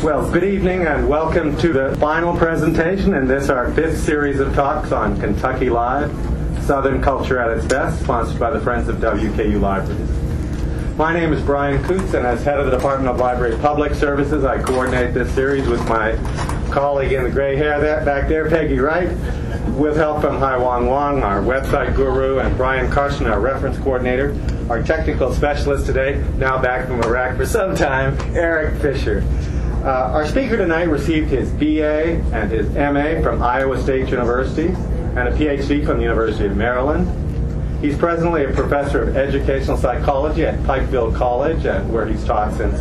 Well, good evening and welcome to the final presentation in this, our fifth series of talks on Kentucky Live, Southern Culture at its Best, sponsored by the Friends of WKU Libraries. My name is Brian Coots, and as head of the Department of Library Public Services, I coordinate this series with my colleague in the gray hair back there, Peggy Wright, with help from Hai Wang Wang, our website guru, and Brian Carson, our reference coordinator. Our technical specialist today, now back from Iraq for some time, Eric Fisher. Our speaker tonight received his BA and his MA from Iowa State University and a PhD from the University of Maryland. He's presently a professor of educational psychology at Pikeville College, where he's taught since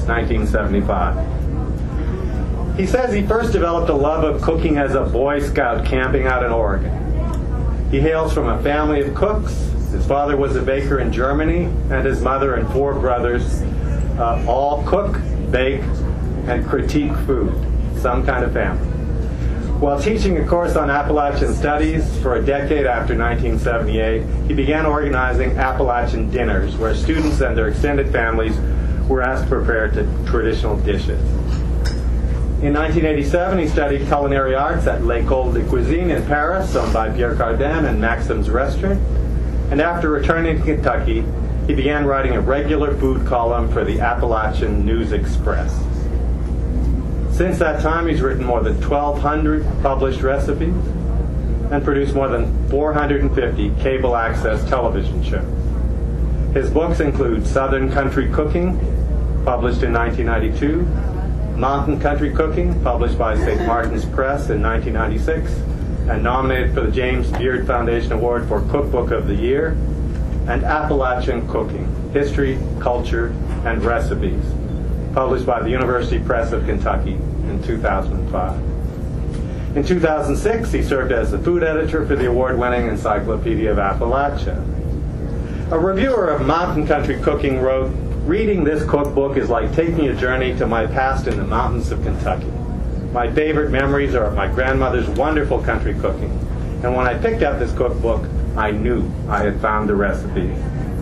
1975. He says he first developed a love of cooking as a Boy Scout camping out in Oregon. He hails from a family of cooks. His father was a baker in Germany, and his mother and four brothers all cook, bake, and critique food, some kind of family. While teaching a course on Appalachian Studies for a decade after 1978, he began organizing Appalachian dinners, where students and their extended families were asked to prepare traditional dishes. In 1987, he studied culinary arts at L'École de Cuisine in Paris, owned by Pierre Cardin and Maxim's Restaurant. And after returning to Kentucky, he began writing a regular food column for the Appalachian News Express. Since that time, he's written more than 1,200 published recipes and produced more than 450 cable access television shows. His books include Southern Country Cooking, published in 1992, Mountain Country Cooking, published by St. Martin's Press in 1996, and nominated for the James Beard Foundation Award for Cookbook of the Year, and Appalachian Cooking, History, Culture, and Recipes, published by the University Press of Kentucky in 2005. In 2006, he served as the food editor for the award-winning Encyclopedia of Appalachia. A reviewer of Mountain Country Cooking wrote, "Reading this cookbook is like taking a journey to my past in the mountains of Kentucky. My favorite memories are of my grandmother's wonderful country cooking, and when I picked up this cookbook, I knew I had found the recipe."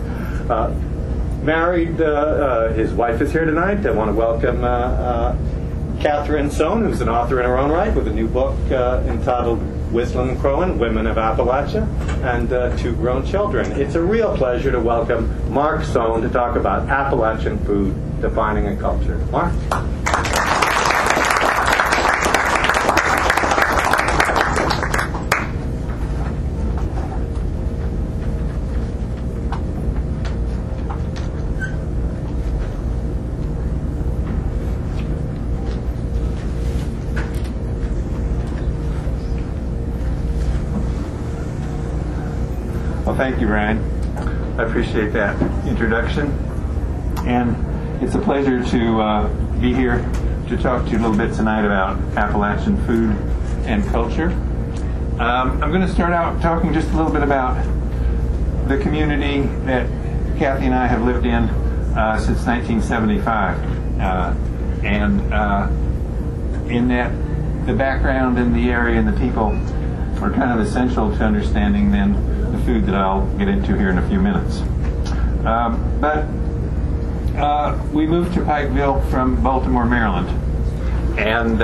His wife is here tonight. I want to welcome Catherine Sohn, who's an author in her own right, with a new book entitled Whistling Crowin, Women of Appalachia, and two grown children. It's a real pleasure to welcome Mark Sohn to talk about Appalachian food, defining a culture. Mark? Thank you, Ryan. I appreciate that introduction. And it's a pleasure to be here to talk to you a little bit tonight about Appalachian food and culture. I'm going to start out talking just a little bit about the community that Kathy and I have lived in since 1975. In that, the background and the area and the people are kind of essential to understanding then the food that I'll get into here in a few minutes. We moved to Pikeville from Baltimore, Maryland. And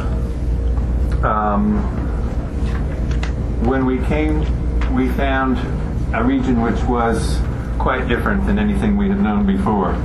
when we came, we found a region which was quite different than anything we had known before.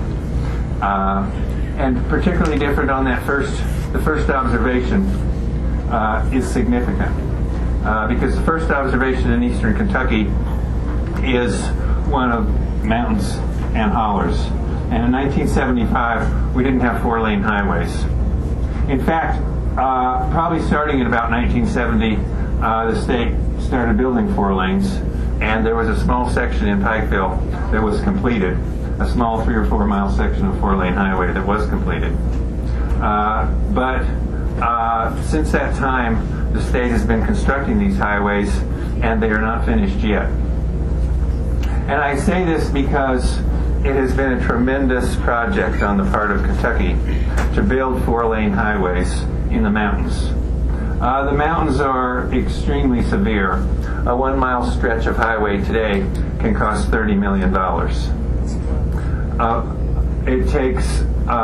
And particularly different on that the first observation is significant. Because the first observation in eastern Kentucky is one of mountains and hollers. And in 1975, we didn't have four-lane highways. In fact, probably starting at about 1970, the state started building four lanes, and there was a small section in Pikeville that was completed, a small 3 or 4 mile section of four-lane highway that was completed. But since that time, the state has been constructing these highways, and they are not finished yet. And I say this because it has been a tremendous project on the part of Kentucky to build four-lane highways in the mountains. The mountains are extremely severe. A 1 mile stretch of highway today can cost $30 million. it takes,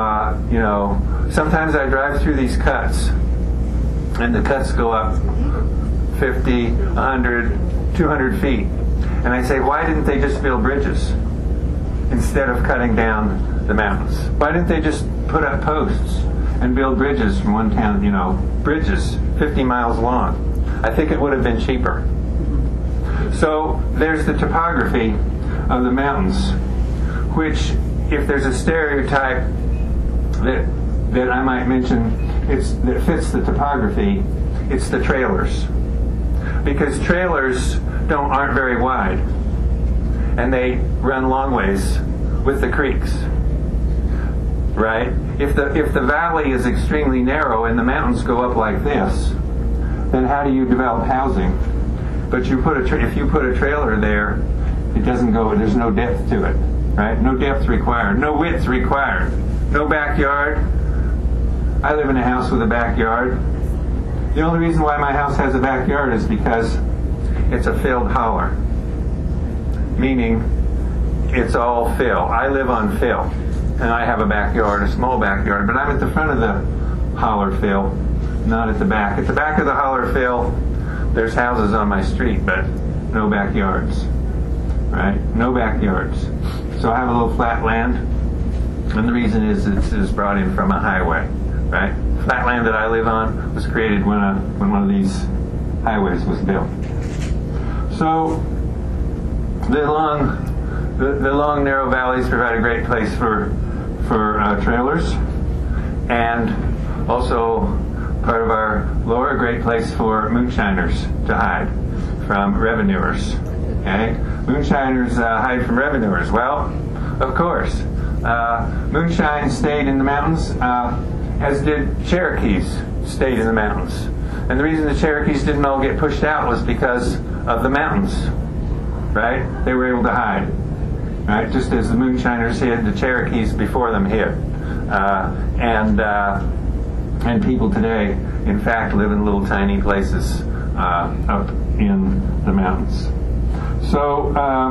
sometimes I drive through these cuts, and the cuts go up 50, 100, 200 feet. And I say, why didn't they just build bridges instead of cutting down the mountains? Why didn't they just put up posts and build bridges from one town, bridges 50 miles long? I think it would have been cheaper. So there's the topography of the mountains, which, if there's a stereotype that I might mention, that fits the topography, it's the trailers. Because trailers aren't very wide, and they run long ways with the creeks. Right? If the valley is extremely narrow and the mountains go up like this, then how do you develop housing? But if you put a trailer there, it doesn't go. There's no depth to it, right? No depth required, no width required, no backyard. I live in a house with a backyard. The only reason why my house has a backyard is because it's a filled holler, meaning it's all fill. I live on fill, and I have a backyard, a small backyard, but I'm at the front of the holler fill, not at the back. At the back of the holler fill, there's houses on my street, but no backyards, right? No backyards. So I have a little flat land, and the reason is it's brought in from a highway, right? Flat land that I live on was created when one of these highways was built. So the long narrow valleys provide a great place for trailers, and also part of our lore, a great place for moonshiners to hide from revenuers. Okay, moonshiners hide from revenuers. Well, of course, moonshine stayed in the mountains, as did Cherokees stayed in the mountains. And the reason the Cherokees didn't all get pushed out was because of the mountains, right? They were able to hide, right? Just as the moonshiners hid, the Cherokees before them hid. And people today, in fact, live in little tiny places up in the mountains. So,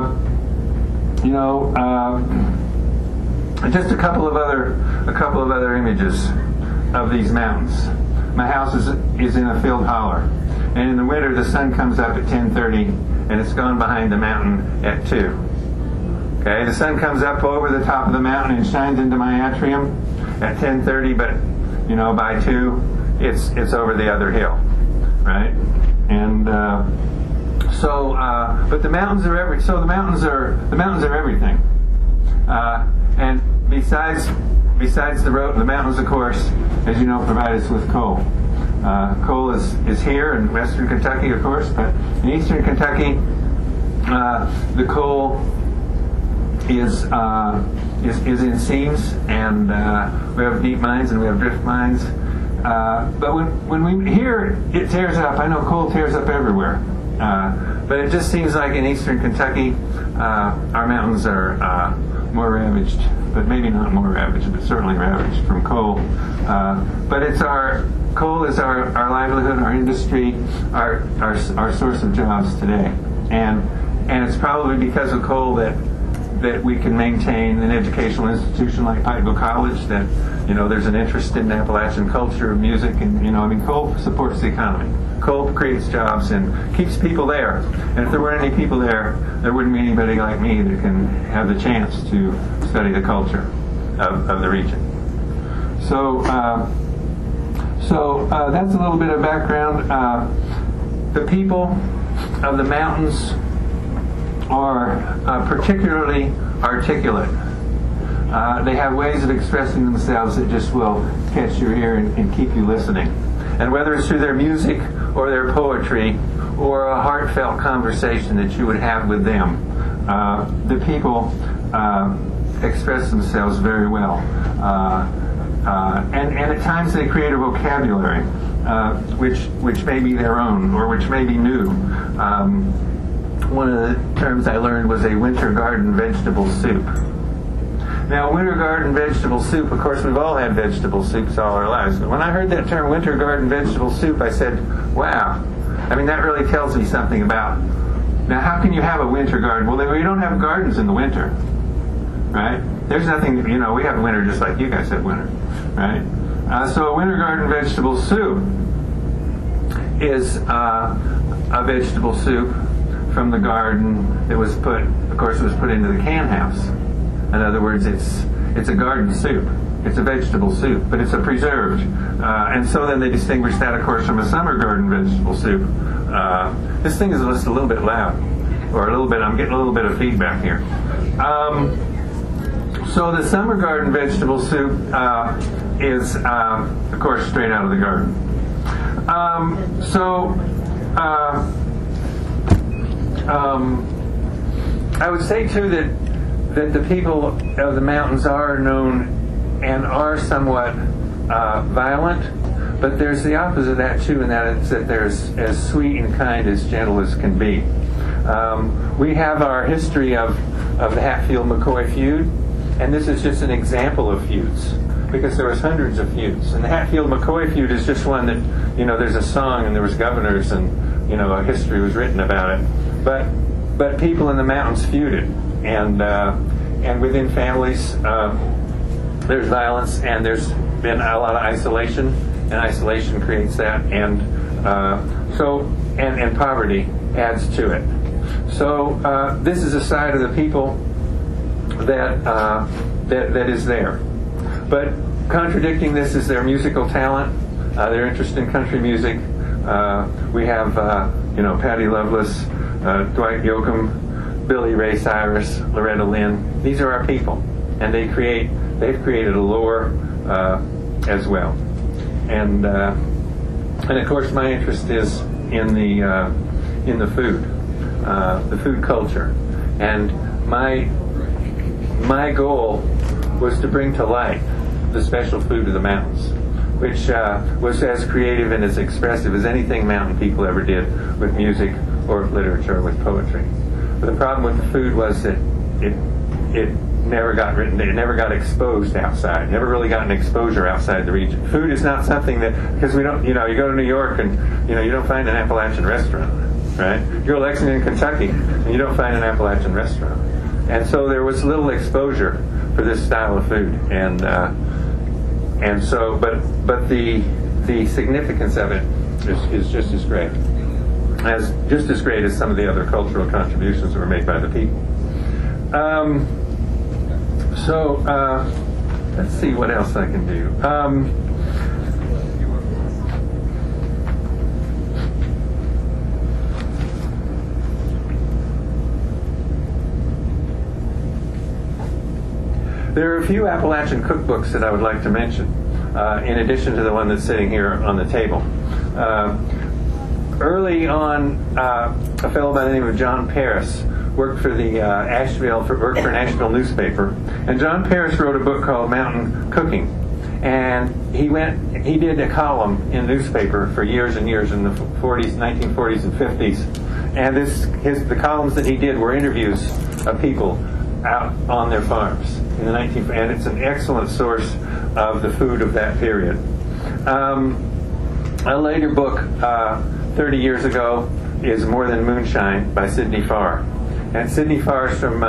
just a couple of other images of these mountains. My house is in a filled holler, and in the winter the sun comes up at 10:30, and it's gone behind the mountain at 2. Okay, the sun comes up over the top of the mountain and shines into my atrium at 10:30, but by 2, it's over the other hill, right? And but the mountains are the mountains are everything. And besides the road, the mountains, of course, as you know, provide us with coal. Coal is here in western Kentucky, of course, but in eastern Kentucky, the coal is in seams, and we have deep mines and we have drift mines. But when we here, it tears up. I know coal tears up everywhere, but it just seems like in eastern Kentucky, our mountains are more ravaged, but maybe not more ravaged, but certainly ravaged from coal. But coal is our livelihood, our industry, our source of jobs today, and it's probably because of coal that we can maintain an educational institution like Pikeville College, that there's an interest in Appalachian culture, music, and coal supports the economy. Coal creates jobs and keeps people there. And if there weren't any people there wouldn't be anybody like me that can have the chance to study the culture of the region. So that's a little bit of background. The people of the mountains are particularly articulate. They have ways of expressing themselves that just will catch your ear and keep you listening. And whether it's through their music or their poetry or a heartfelt conversation that you would have with them, the people express themselves very well. And at times they create a vocabulary which may be their own or which may be new. One of the terms I learned was a winter garden vegetable soup. Now, winter garden vegetable soup, of course, we've all had vegetable soups all our lives. But when I heard that term, winter garden vegetable soup, I said, wow. I mean, that really tells me something about, now, how can you have a winter garden? Well, we don't have gardens in the winter, right? There's nothing, we have winter just like you guys have winter, right? So a winter garden vegetable soup is a vegetable soup from the garden that was put into the can house. In other words, it's a garden soup. It's a vegetable soup, but it's a preserved. And so then they distinguish that, of course, from a summer garden vegetable soup. This thing is just a little bit loud, I'm getting a little bit of feedback here. So the summer garden vegetable soup is, of course, straight out of the garden. I would say, too, that the people of the mountains are known and are somewhat violent, but there's the opposite of that, too, in that it's that they're as sweet and kind, as gentle as can be. We have our history of the Hatfield-McCoy feud, and this is just an example of feuds, because there was hundreds of feuds. And the Hatfield-McCoy feud is just one that, there's a song and there was governors and, a history was written about it. But people in the mountains feuded, and within families there's violence, and there's been a lot of isolation, and isolation creates that, and poverty adds to it. So this is a side of the people that is there. But contradicting this is their musical talent, their interest in country music. We have Patty Loveless, Dwight Yoakam, Billy Ray Cyrus, Loretta Lynn. These are our people, and they've created a lore as well. And of course, my interest is in the food culture, and my goal was to bring to light the special food of the mountains, which was as creative and as expressive as anything mountain people ever did with music or with literature or with poetry. But the problem with the food was that it never got written, it never got exposed outside, never really got an exposure outside the region. Food is not something that, because we don't, you go to New York and, you don't find an Appalachian restaurant, right? You go to Lexington, Kentucky, and you don't find an Appalachian restaurant. And so there was little exposure for this style of food, and so, but the significance of it is just as great, as some of the other cultural contributions that were made by the people. Let's see what else I can do. There are a few Appalachian cookbooks that I would like to mention, in addition to the one that's sitting here on the table. Early on, a fellow by the name of John Paris worked for the worked for an Asheville newspaper, and John Paris wrote a book called Mountain Cooking, and he did a column in the newspaper for years and years in the 1940s and 50s, and the columns that he did were interviews of people out on their farms in the and it's an excellent source of the food of that period. A later book, 30 years ago, is More Than Moonshine by Sidney Farr. And Sidney Farr is from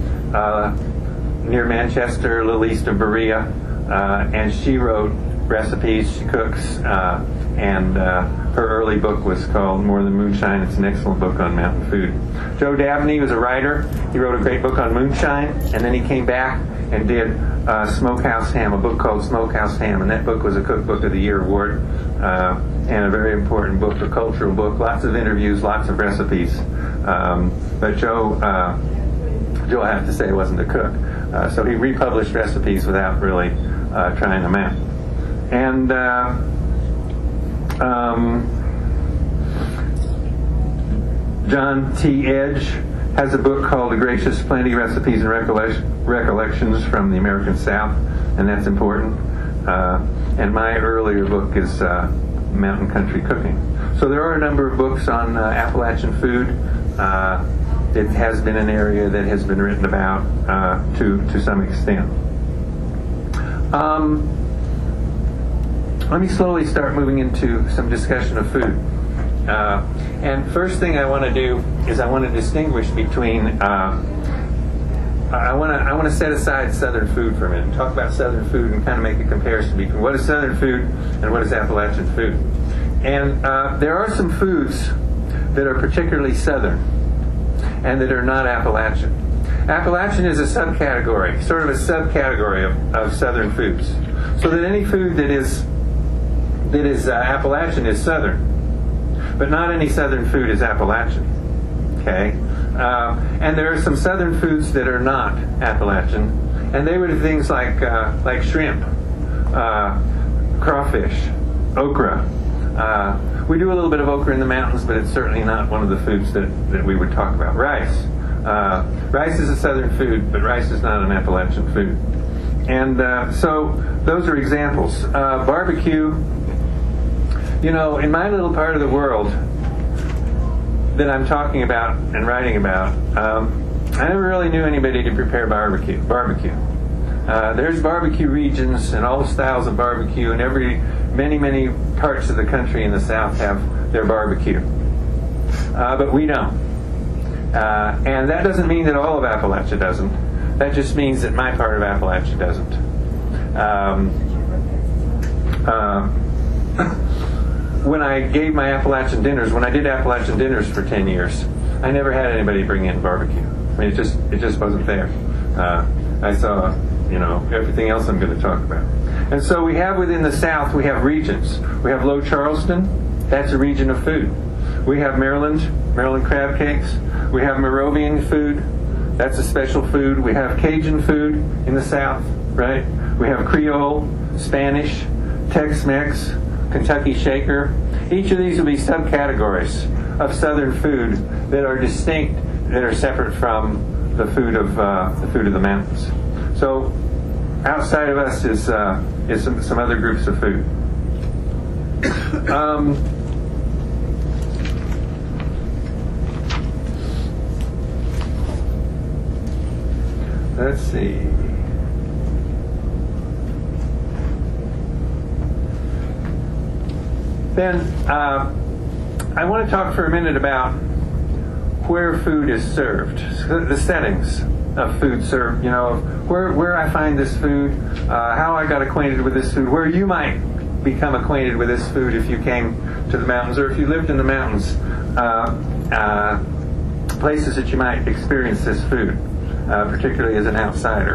near Manchester, a little east of Berea, and she wrote recipes, she cooks, and her early book was called More Than Moonshine. It's an excellent book on mountain food. Joe Dabney was a writer. He wrote a great book on moonshine, and then he came back and did Smokehouse Ham, a book called Smokehouse Ham, and that book was a Cookbook of the Year award, and a very important book, a cultural book, lots of interviews, lots of recipes. But Joe, I have to say, wasn't a cook, so he republished recipes without really trying them out. And John T. Edge has a book called The Gracious Plenty, Recipes and Recollections from the American South, and that's important. And my earlier book is Mountain Country Cooking. So there are a number of books on Appalachian food. It has been an area that has been written about to some extent. Let me slowly start moving into some discussion of food. And first thing I want to do is I want to distinguish between I want to set aside Southern food for a minute and talk about Southern food and kind of make a comparison between what is Southern food and what is Appalachian food. And there are some foods that are particularly Southern and that are not Appalachian. Appalachian is a subcategory, sort of a subcategory of Southern foods. So that any food that is Appalachian is Southern, but not any Southern food is Appalachian. Okay, and there are some Southern foods that are not Appalachian, and they would be things like shrimp, crawfish, okra. We do a little bit of okra in the mountains, but it's certainly not one of the foods that we would talk about. Rice. Rice is a Southern food, but rice is not an Appalachian food. And so those are examples. Barbecue. In my little part of the world that I'm talking about and writing about, I never really knew anybody to prepare barbecue. There's barbecue regions and all styles of barbecue, and many parts of the country in the South have their barbecue. But we don't. And that doesn't mean that all of Appalachia doesn't. That just means that my part of Appalachia doesn't. When I gave my Appalachian dinners, when I did Appalachian dinners for 10 years, I never had anybody bring in barbecue. I mean, it just wasn't there. I saw, everything else I'm going to talk about. And so we have within the South, we have regions. We have Low Charleston, that's a region of food. We have Maryland crab cakes. We have Moravian food, that's a special food. We have Cajun food in the South, right? We have Creole, Spanish, Tex-Mex, Kentucky Shaker. Each of these will be subcategories of Southern food that are distinct, that are separate from the food of the mountains. So outside of us is some other groups of food. Let's see. Then I want to talk for a minute about where food is served, the settings of food served, where I find this food, how I got acquainted with this food, where you might become acquainted with this food if you came to the mountains, or if you lived in the mountains, places that you might experience this food, particularly as an outsider.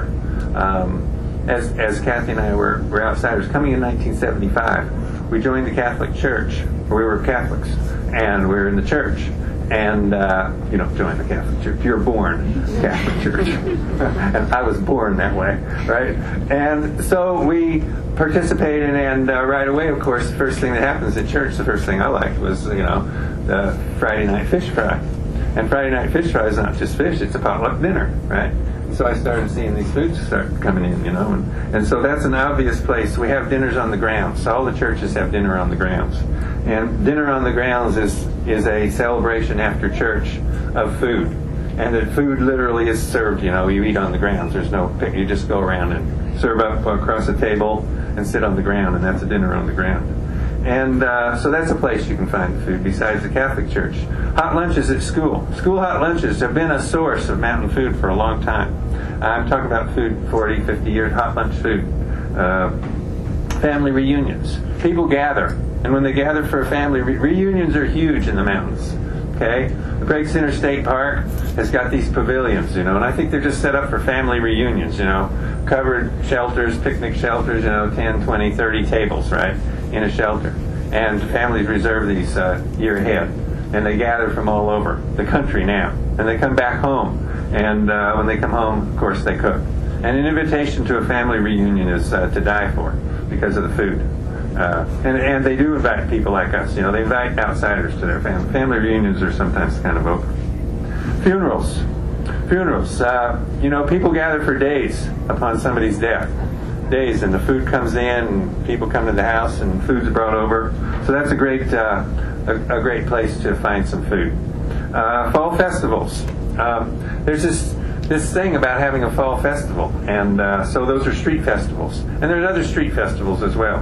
As Kathy and I were outsiders, coming in 1975, we joined the Catholic Church. We were Catholics, and we were in the church. And you don't join the Catholic Church. You're born Catholic Church. And I was born that way, right? And so we participated, and right away, of course, the first thing that happens at church, the first thing I liked was, the Friday night fish fry. And Friday night fish fry is not just fish, it's a potluck dinner, right? So I started seeing these foods start coming in, and so that's an obvious place. We have dinners on the grounds. All the churches have dinner on the grounds. And dinner on the grounds is a celebration after church of food. And the food literally is served, you eat on the grounds. There's no, you just go around and serve up across a table and sit on the ground, and that's a dinner on the ground. And so that's a place you can find the food besides the Catholic Church. Hot lunches at school. School hot lunches have been a source of mountain food for a long time. I'm talking about food 40, 50 years, hot lunch food. Family reunions. People gather. And when they gather for a family, reunions are huge in the mountains. Okay? The Breaks Interstate Park has got these pavilions, and I think they're just set up for family reunions, covered shelters, picnic shelters, 10, 20, 30 tables, right, in a shelter. And families reserve these year ahead. And they gather from all over the country now. And they come back home. And when they come home, of course, they cook. And an invitation to a family reunion is to die for because of the food. And they do invite people like us. They invite outsiders to their family. Family reunions are sometimes kind of open. Funerals. People gather for days upon somebody's death. Days, and the food comes in, and people come to the house, and food's brought over. So that's a great place to find some food. Fall festivals. There's this thing about having a fall festival, and so those are street festivals, and there's other street festivals as well.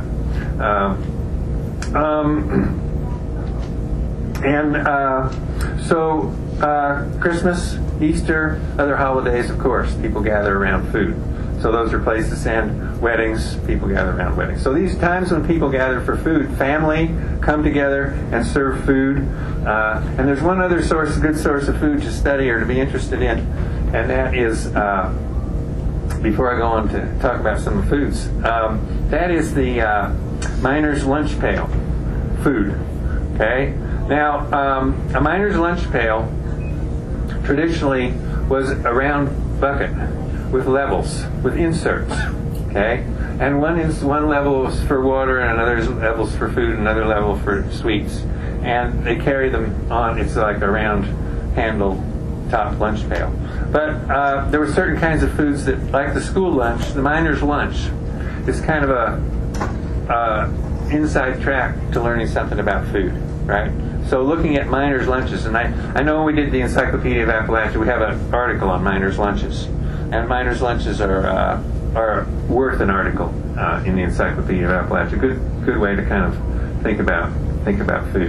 So Christmas, Easter, other holidays, of course, people gather around food. So those are places, and weddings, people gather around weddings. So these times when people gather for food, family come together and serve food. And there's one other good source of food to study or to be interested in, and that is, before I go on to talk about some foods, that is the miner's lunch pail food. Okay? Now, a miner's lunch pail traditionally was a round bucket with levels, with inserts, okay? And one level was for water, and another level for food, another level for sweets. And they carry them on, it's like a round handle top lunch pail. But there were certain kinds of foods that, like the school lunch, the miner's lunch, is kind of a inside track to learning something about food, right? So looking at miners' lunches, and I know when we did the Encyclopedia of Appalachia, we have an article on miners' lunches. And miners' lunches are worth an article in the Encyclopedia of Appalachia. Good way to kind of think about food.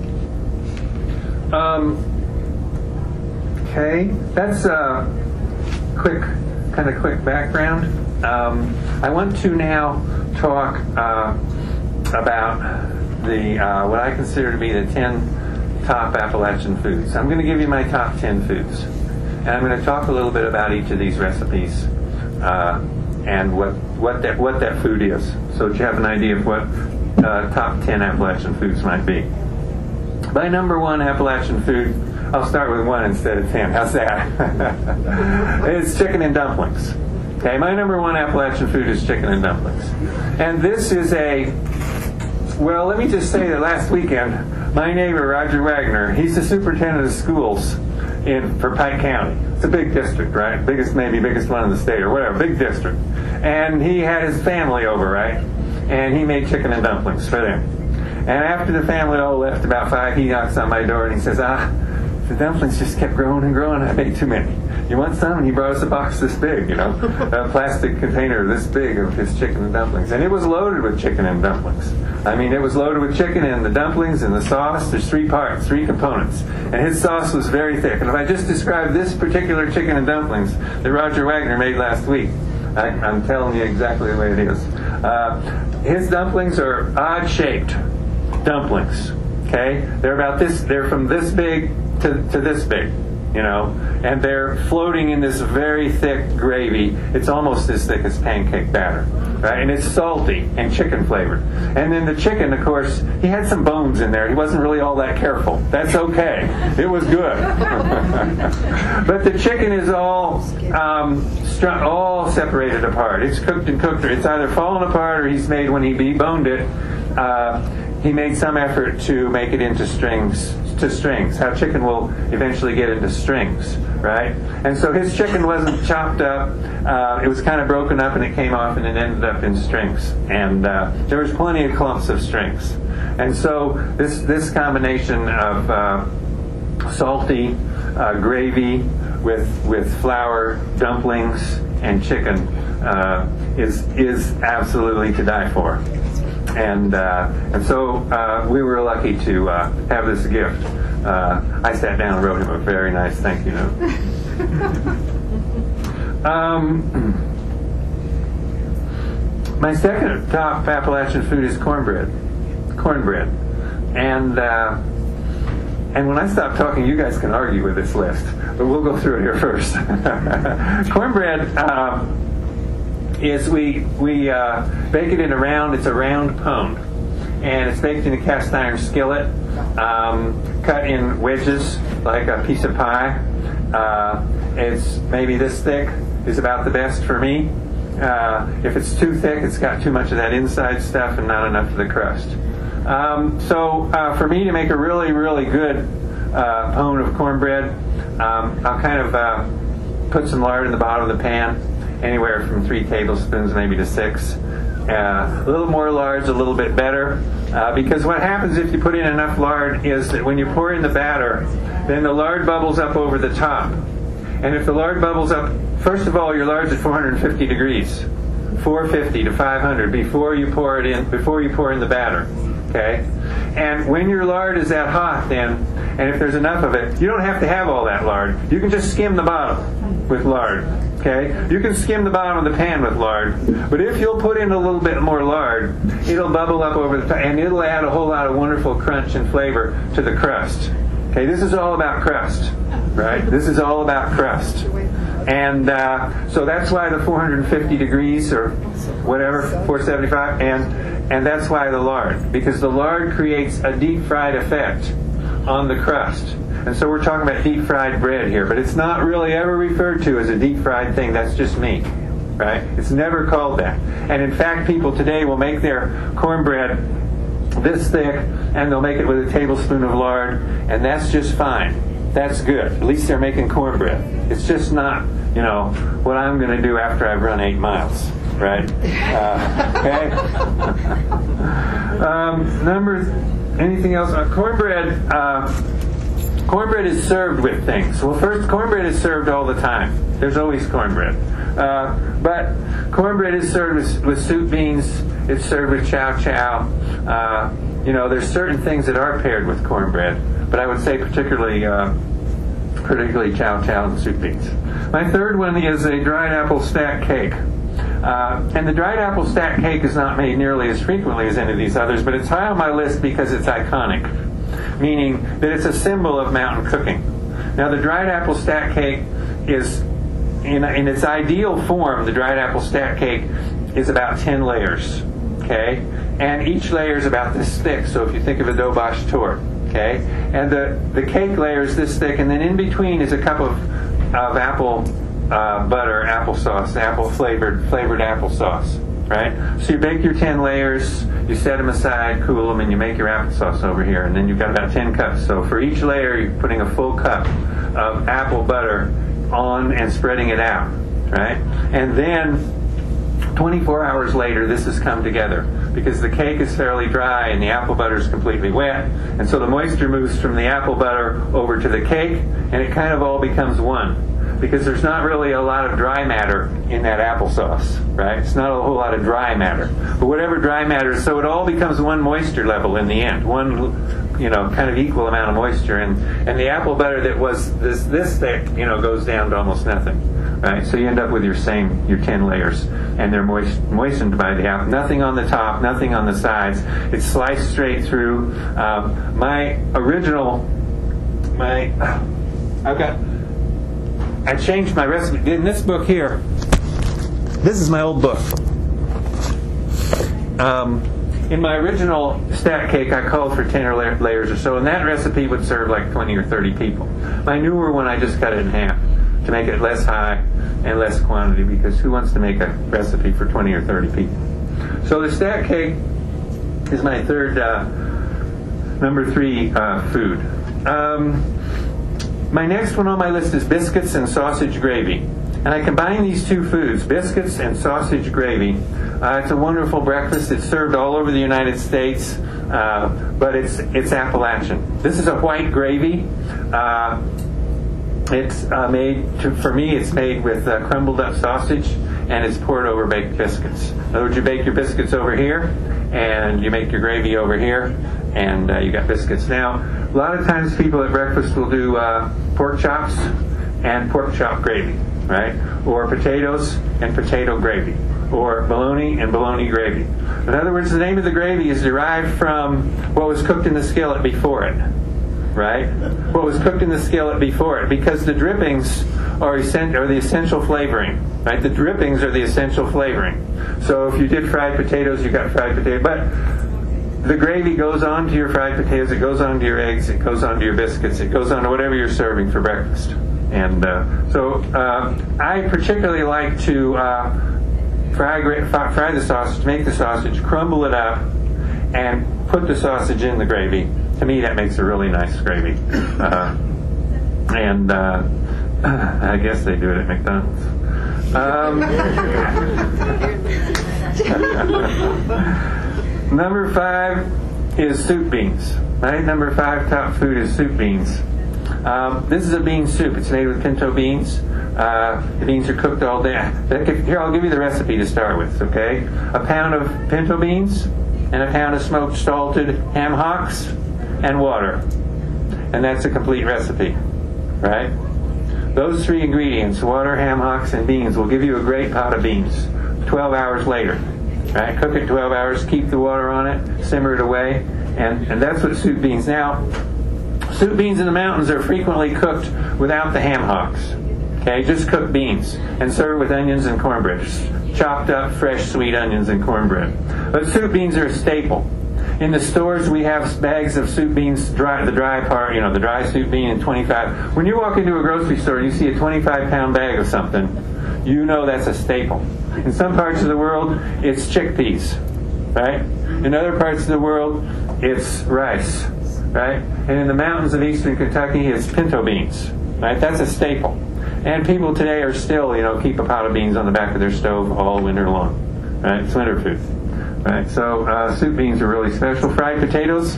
Okay, that's a quick background. I want to now talk about the what I consider to be the 10 top Appalachian foods. I'm going to give you my top 10 foods, and I'm going to talk a little bit about each of these recipes and what that food is, so that you have an idea of what top 10 Appalachian foods might be. My number one Appalachian food, I'll start with 1 instead of 10. How's that? It's chicken and dumplings. Okay, my number one Appalachian food is chicken and dumplings, and this is well, let me just say that last weekend, my neighbor, Roger Wagner, he's the superintendent of schools for Pike County. It's a big district, right? Maybe biggest one in the state or whatever, big district. And he had his family over, right? And he made chicken and dumplings for them. And after the family all left about 5, he knocks on my door and he says, the dumplings just kept growing and growing. I made too many. You want some? And he brought us a box this big, a plastic container this big of his chicken and dumplings. And it was loaded with chicken and dumplings. I mean, it was loaded with chicken and the dumplings and the sauce. There's 3 parts, 3 components. And his sauce was very thick. And if I just describe this particular chicken and dumplings that Roger Wagner made last week, I'm telling you exactly the way it is. His dumplings are odd-shaped dumplings. Okay? They're about this. They're from this big to this big. And they're floating in this very thick gravy. It's almost as thick as pancake batter, right? And it's salty and chicken flavored. And then the chicken, of course, he had some bones in there. He wasn't really all that careful. That's okay. It was good. But the chicken is all separated apart. It's cooked and cooked. It's either fallen apart or he's made, when he deboned it, he made some effort to make it into strings. How chicken will eventually get into strings, right? And so his chicken wasn't chopped up. It was kind of broken up, and it came off, and it ended up in strings. And there was plenty of clumps of strings. And so this combination of salty gravy with flour, dumplings, and chicken is absolutely to die for. And so we were lucky to have this gift. I sat down and wrote him a very nice thank you note. My second top Appalachian food is cornbread. And when I stop talking, you guys can argue with this list, but we'll go through it here first. Cornbread is we bake it in it's a round pone, and it's baked in a cast iron skillet, cut in wedges like a piece of pie. It's maybe this thick is about the best for me. If it's too thick, it's got too much of that inside stuff and not enough of the crust. So for me to make a really, really good pone of cornbread, I'll kind of put some lard in the bottom of the pan, anywhere from 3 tablespoons maybe to 6. A little more lard's a little bit better, because what happens if you put in enough lard is that when you pour in the batter, then the lard bubbles up over the top. And if the lard bubbles up, first of all, your lard's at 450 degrees, 450 to 500 before you pour in the batter. Okay? And when your lard is that hot then, and if there's enough of it, you don't have to have all that lard. You can just skim the bottom with lard. Okay? You can skim the bottom of the pan with lard, but if you'll put in a little bit more lard, it'll bubble up over the top, and it'll add a whole lot of wonderful crunch and flavor to the crust. Okay, this is all about crust, right? This is all about crust. And so that's why the 450 degrees or whatever, 475, and that's why the lard, because the lard creates a deep fried effect on the crust. And so we're talking about deep fried bread here, but it's not really ever referred to as a deep fried thing. That's just me, right? It's never called that. And in fact, people today will make their cornbread this thick, and they'll make it with a tablespoon of lard, and that's just fine. That's good. At least they're making cornbread. It's just not, what I'm going to do after I've run 8 miles, right? Okay. Anything else? Cornbread. Cornbread is served with things. Well, first, cornbread is served all the time. There's always cornbread. But cornbread is served with soup beans. It's served with chow chow. There's certain things that are paired with cornbread, but I would say particularly chow chow and soup beans. My third one is a dried apple stack cake. And the dried apple stack cake is not made nearly as frequently as any of these others, but it's high on my list because it's iconic, meaning that it's a symbol of mountain cooking. Now, the dried apple stack cake is, in its ideal form, the dried apple stack cake is about 10 layers, okay? And each layer is about this thick, so if you think of a dobosh torte, okay? And the cake layer is this thick, and then in between is a cup of apple butter, applesauce, flavored applesauce, right? So you bake your 10 layers, you set them aside, cool them, and you make your applesauce over here, and then you've got about 10 cups. So for each layer, you're putting a full cup of apple butter on and spreading it out, right? And then 24 hours later, this has come together because the cake is fairly dry and the apple butter is completely wet, and so the moisture moves from the apple butter over to the cake, and it kind of all becomes one. Because there's not really a lot of dry matter in that applesauce, right? It's not a whole lot of dry matter. But whatever dry matter is, so it all becomes one moisture level in the end. One, kind of equal amount of moisture. And the apple butter that was this thick, goes down to almost nothing, right? So you end up with your 10 layers. And they're moistened by the apple. Nothing on the top, nothing on the sides. It's sliced straight through. I changed my recipe. In this book here, this is my old book. In my original stack cake, I called for 10 layers or so, and that recipe would serve like 20 or 30 people. My newer one, I just cut it in half to make it less high and less quantity, because who wants to make a recipe for 20 or 30 people? So the stack cake is my third, number 3 food. My next one on my list is biscuits and sausage gravy. And I combine these two foods, biscuits and sausage gravy. It's a wonderful breakfast. It's served all over the United States, but it's Appalachian. This is a white gravy. It's made with crumbled up sausage, and it's poured over baked biscuits. In other words, you bake your biscuits over here, and you make your gravy over here, and you got biscuits. Now, a lot of times people at breakfast will do pork chops and pork chop gravy, right? Or potatoes and potato gravy, or bologna and bologna gravy. In other words, the name of the gravy is derived from what was cooked in the skillet before it, right? What was cooked in the skillet before it, because the drippings are the essential flavoring, right? The drippings are the essential flavoring. So if you did fried potatoes, you got fried potato, but the gravy goes on to your fried potatoes, it goes on to your eggs, it goes on to your biscuits, it goes on to whatever you're serving for breakfast. And so I particularly like to fry the sausage, make the sausage, crumble it up, and put the sausage in the gravy. To me, that makes a really nice gravy. I guess they do it at McDonald's. Number 5 is soup beans. Right? Number 5 top food is soup beans. This is a bean soup. It's made with pinto beans. The beans are cooked all day. Here, I'll give you the recipe to start with, okay? A pound of pinto beans, and a pound of smoked salted ham hocks, and water. And that's a complete recipe, right? Those 3 ingredients, water, ham hocks, and beans, will give you a great pot of beans 12 hours later. Right? Cook it 12 hours, keep the water on it, simmer it away, and that's what soup beans. Now, soup beans in the mountains are frequently cooked without the ham hocks. Okay, just cook beans and serve with onions and cornbread. Just chopped up, fresh, sweet onions and cornbread. But soup beans are a staple. In the stores, we have bags of soup beans, the dry part, the dry soup bean, and 25. When you walk into a grocery store and you see a 25-pound bag of something, you know that's a staple. In some parts of the world, it's chickpeas, right? In other parts of the world, it's rice, right? And in the mountains of eastern Kentucky, it's pinto beans, right? That's a staple. And people today are still, keep a pot of beans on the back of their stove all winter long, right? It's winter food. Right, so soup beans are really special. Fried potatoes.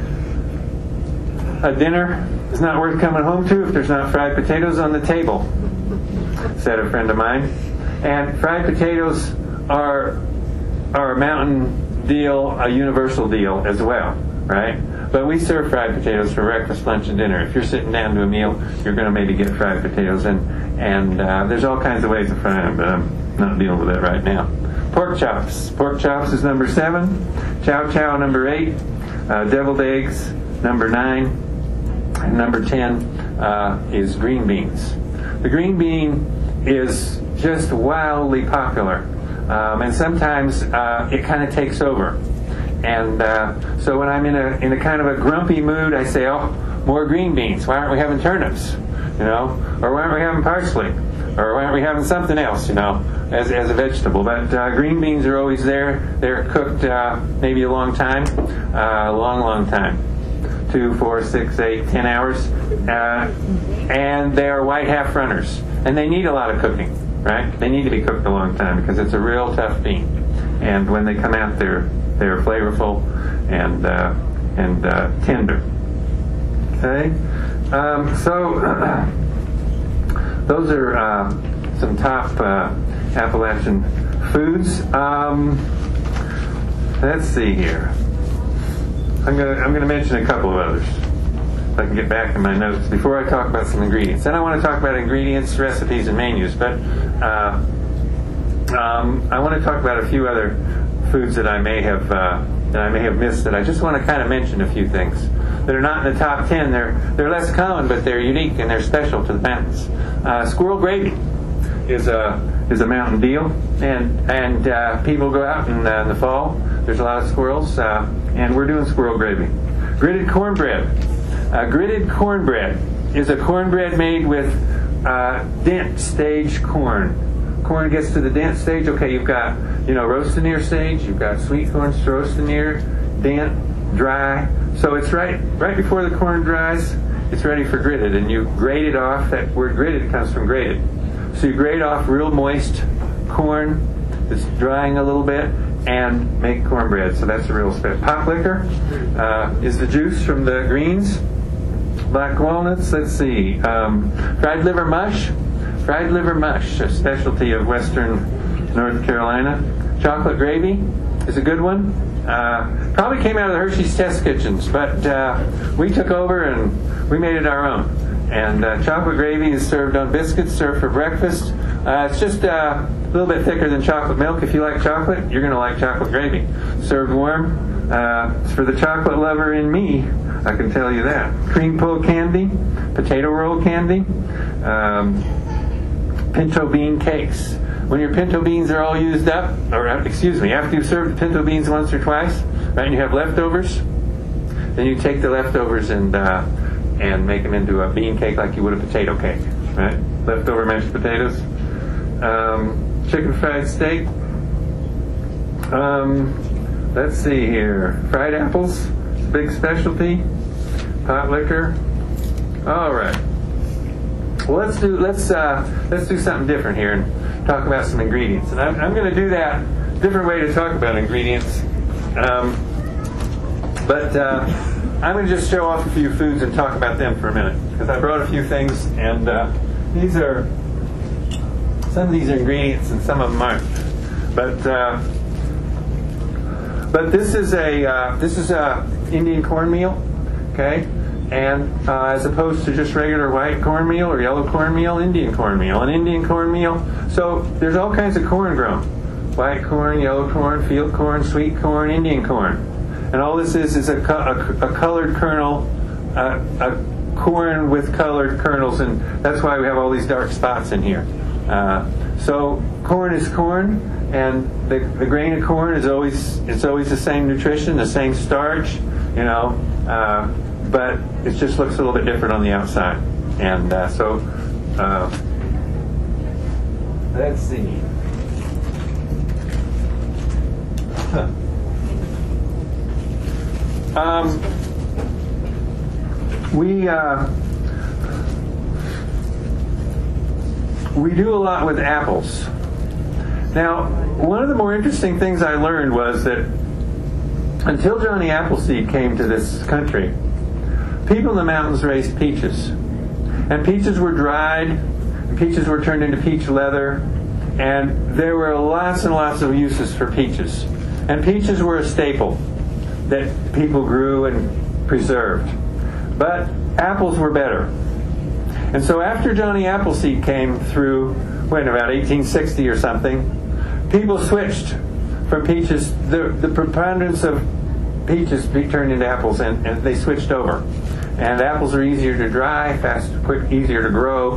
A dinner is not worth coming home to if there's not fried potatoes on the table, said a friend of mine. And fried potatoes are a mountain deal, a universal deal as well, right? But we serve fried potatoes for breakfast, lunch, and dinner. If you're sitting down to a meal, you're going to maybe get fried potatoes. And there's all kinds of ways to fry them, but I'm not dealing with that right now. Pork chops. Pork chops is number 7. Chow chow, number 8. Deviled eggs, number 9. And number 10 is green beans. The green bean is just wildly popular. And sometimes it kind of takes over. And so when I'm in a kind of a grumpy mood, I say, oh, more green beans. Why aren't we having turnips? Or why aren't we having parsley? Or why aren't we having something else, as a vegetable? But green beans are always there. They're cooked maybe a long time, long time, 2, 4, 6, 8, 10 hours, and they are white half runners, and they need a lot of cooking, right? They need to be cooked a long time because it's a real tough bean, and when they come out, they're flavorful and tender. Okay, so. Those are some top Appalachian foods. Let's see here. I'm gonna mention a couple of others. If I can get back in my notes before I talk about some ingredients. Then I want to talk about ingredients, recipes, and menus. But I want to talk about a few other foods that I may have missed. That I just want to kind of mention a few things. They're not in the top 10. They're less common, but they're unique and they're special to the mountains. Squirrel gravy is a mountain deal, and people go out in the fall. There's a lot of squirrels, and we're doing squirrel gravy. Gritted cornbread. Gritted cornbread is a cornbread made with dent stage corn. Corn gets to the dent stage. Okay, you've got roast and ear stage. You've got sweet corn, roast and ear, dent, dry. So it's right before the corn dries, it's ready for gritted, and you grate it off. That word gritted comes from grated. So you grate off real moist corn that's drying a little bit and make cornbread. So that's a real special. Pot liquor is the juice from the greens. Black walnuts, let's see. Fried liver mush. Fried liver mush, a specialty of western North Carolina. Chocolate gravy is a good one. Probably came out of the Hershey's test kitchens, but we took over and we made it our own. And chocolate gravy is served on biscuits, served for breakfast. It's just a little bit thicker than chocolate milk. If you like chocolate, you're going to like chocolate gravy. Served warm. For the chocolate lover in me, I can tell you that. Cream pull candy, potato roll candy, pinto bean cakes. When your pinto beans are all used up, after you've served pinto beans once or twice, right, and you have leftovers, then you take the leftovers and make them into a bean cake like you would a potato cake, right? Leftover mashed potatoes. Chicken fried steak. Let's see here. Fried apples, big specialty. Pot liquor. All right. Well, let's do something different here and talk about some ingredients. And I'm going to do that different way to talk about ingredients. But I'm going to just show off a few foods and talk about them for a minute because I brought a few things, and these are some of these are ingredients and some of them aren't. But But this is a Indian cornmeal, okay, and as opposed to just regular white cornmeal or yellow cornmeal, Indian cornmeal. And Indian cornmeal, so there's all kinds of corn grown: white corn, yellow corn, field corn, sweet corn, Indian corn. And all this is a colored kernel, a corn with colored kernels, and that's why we have all these dark spots in here. So corn is corn, and the grain of corn is always the same nutrition, the same starch, you know, but it just looks a little bit different on the outside. And let's see. We do a lot with apples. Now, one of the more interesting things I learned was that until Johnny Appleseed came to this country, people in the mountains raised peaches. And peaches were dried, and peaches were turned into peach leather, and there were lots and lots of uses for peaches. And peaches were a staple that people grew and preserved. But apples were better. And so after Johnny Appleseed came through, about 1860 or something, people switched from peaches. The preponderance of peaches turned into apples, and they switched over. And apples are easier to dry, quick, easier to grow.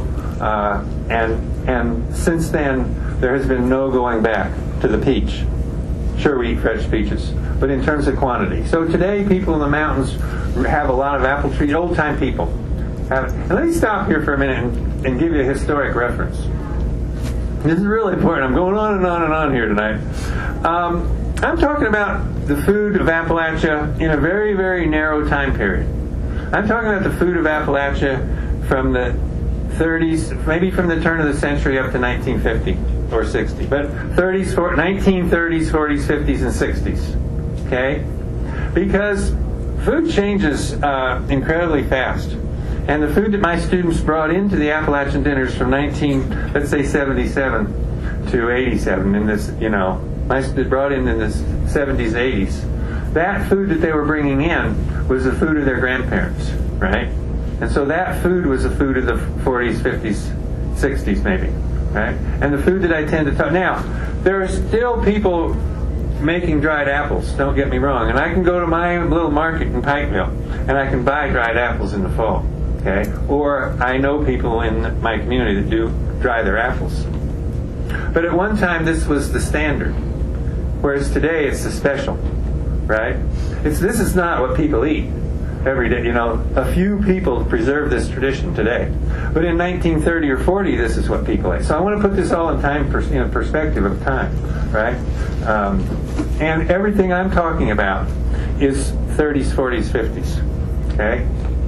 And since then, there has been no going back to the peach. Sure, we eat fresh peaches, but in terms of quantity. So today, people in the mountains have a lot of apple trees. Old-time people have it. And let me stop here for a minute and give you a historic reference. This is really important. I'm going on and on and on here tonight. I'm talking about the food of Appalachia in a very, very narrow time period. I'm talking about the food of Appalachia from the 30s, maybe from the turn of the century up to 1950 or 60, but 1930s, 40s, 50s, and 60s. Okay? Because food changes incredibly fast. And the food that my students brought into the Appalachian dinners from 77 to 87, in this, my students brought in the 70s, 80s, that food that they were bringing in was the food of their grandparents, right? And so that food was the food of the 40s, 50s, 60s maybe, right? And the food that I tend to talk... Now, there are still people making dried apples, don't get me wrong, and I can go to my little market in Pikeville, and I can buy dried apples in the fall. Okay? Or I know people in my community that do dry their apples. But at one time, this was the standard, whereas today it's the special, right? This is not what people eat every day. A few people preserve this tradition today. But in 1930 or 40, this is what people ate. So I want to put this all in time, perspective of time, right? And everything I'm talking about is 30s, 40s, 50s. Okay?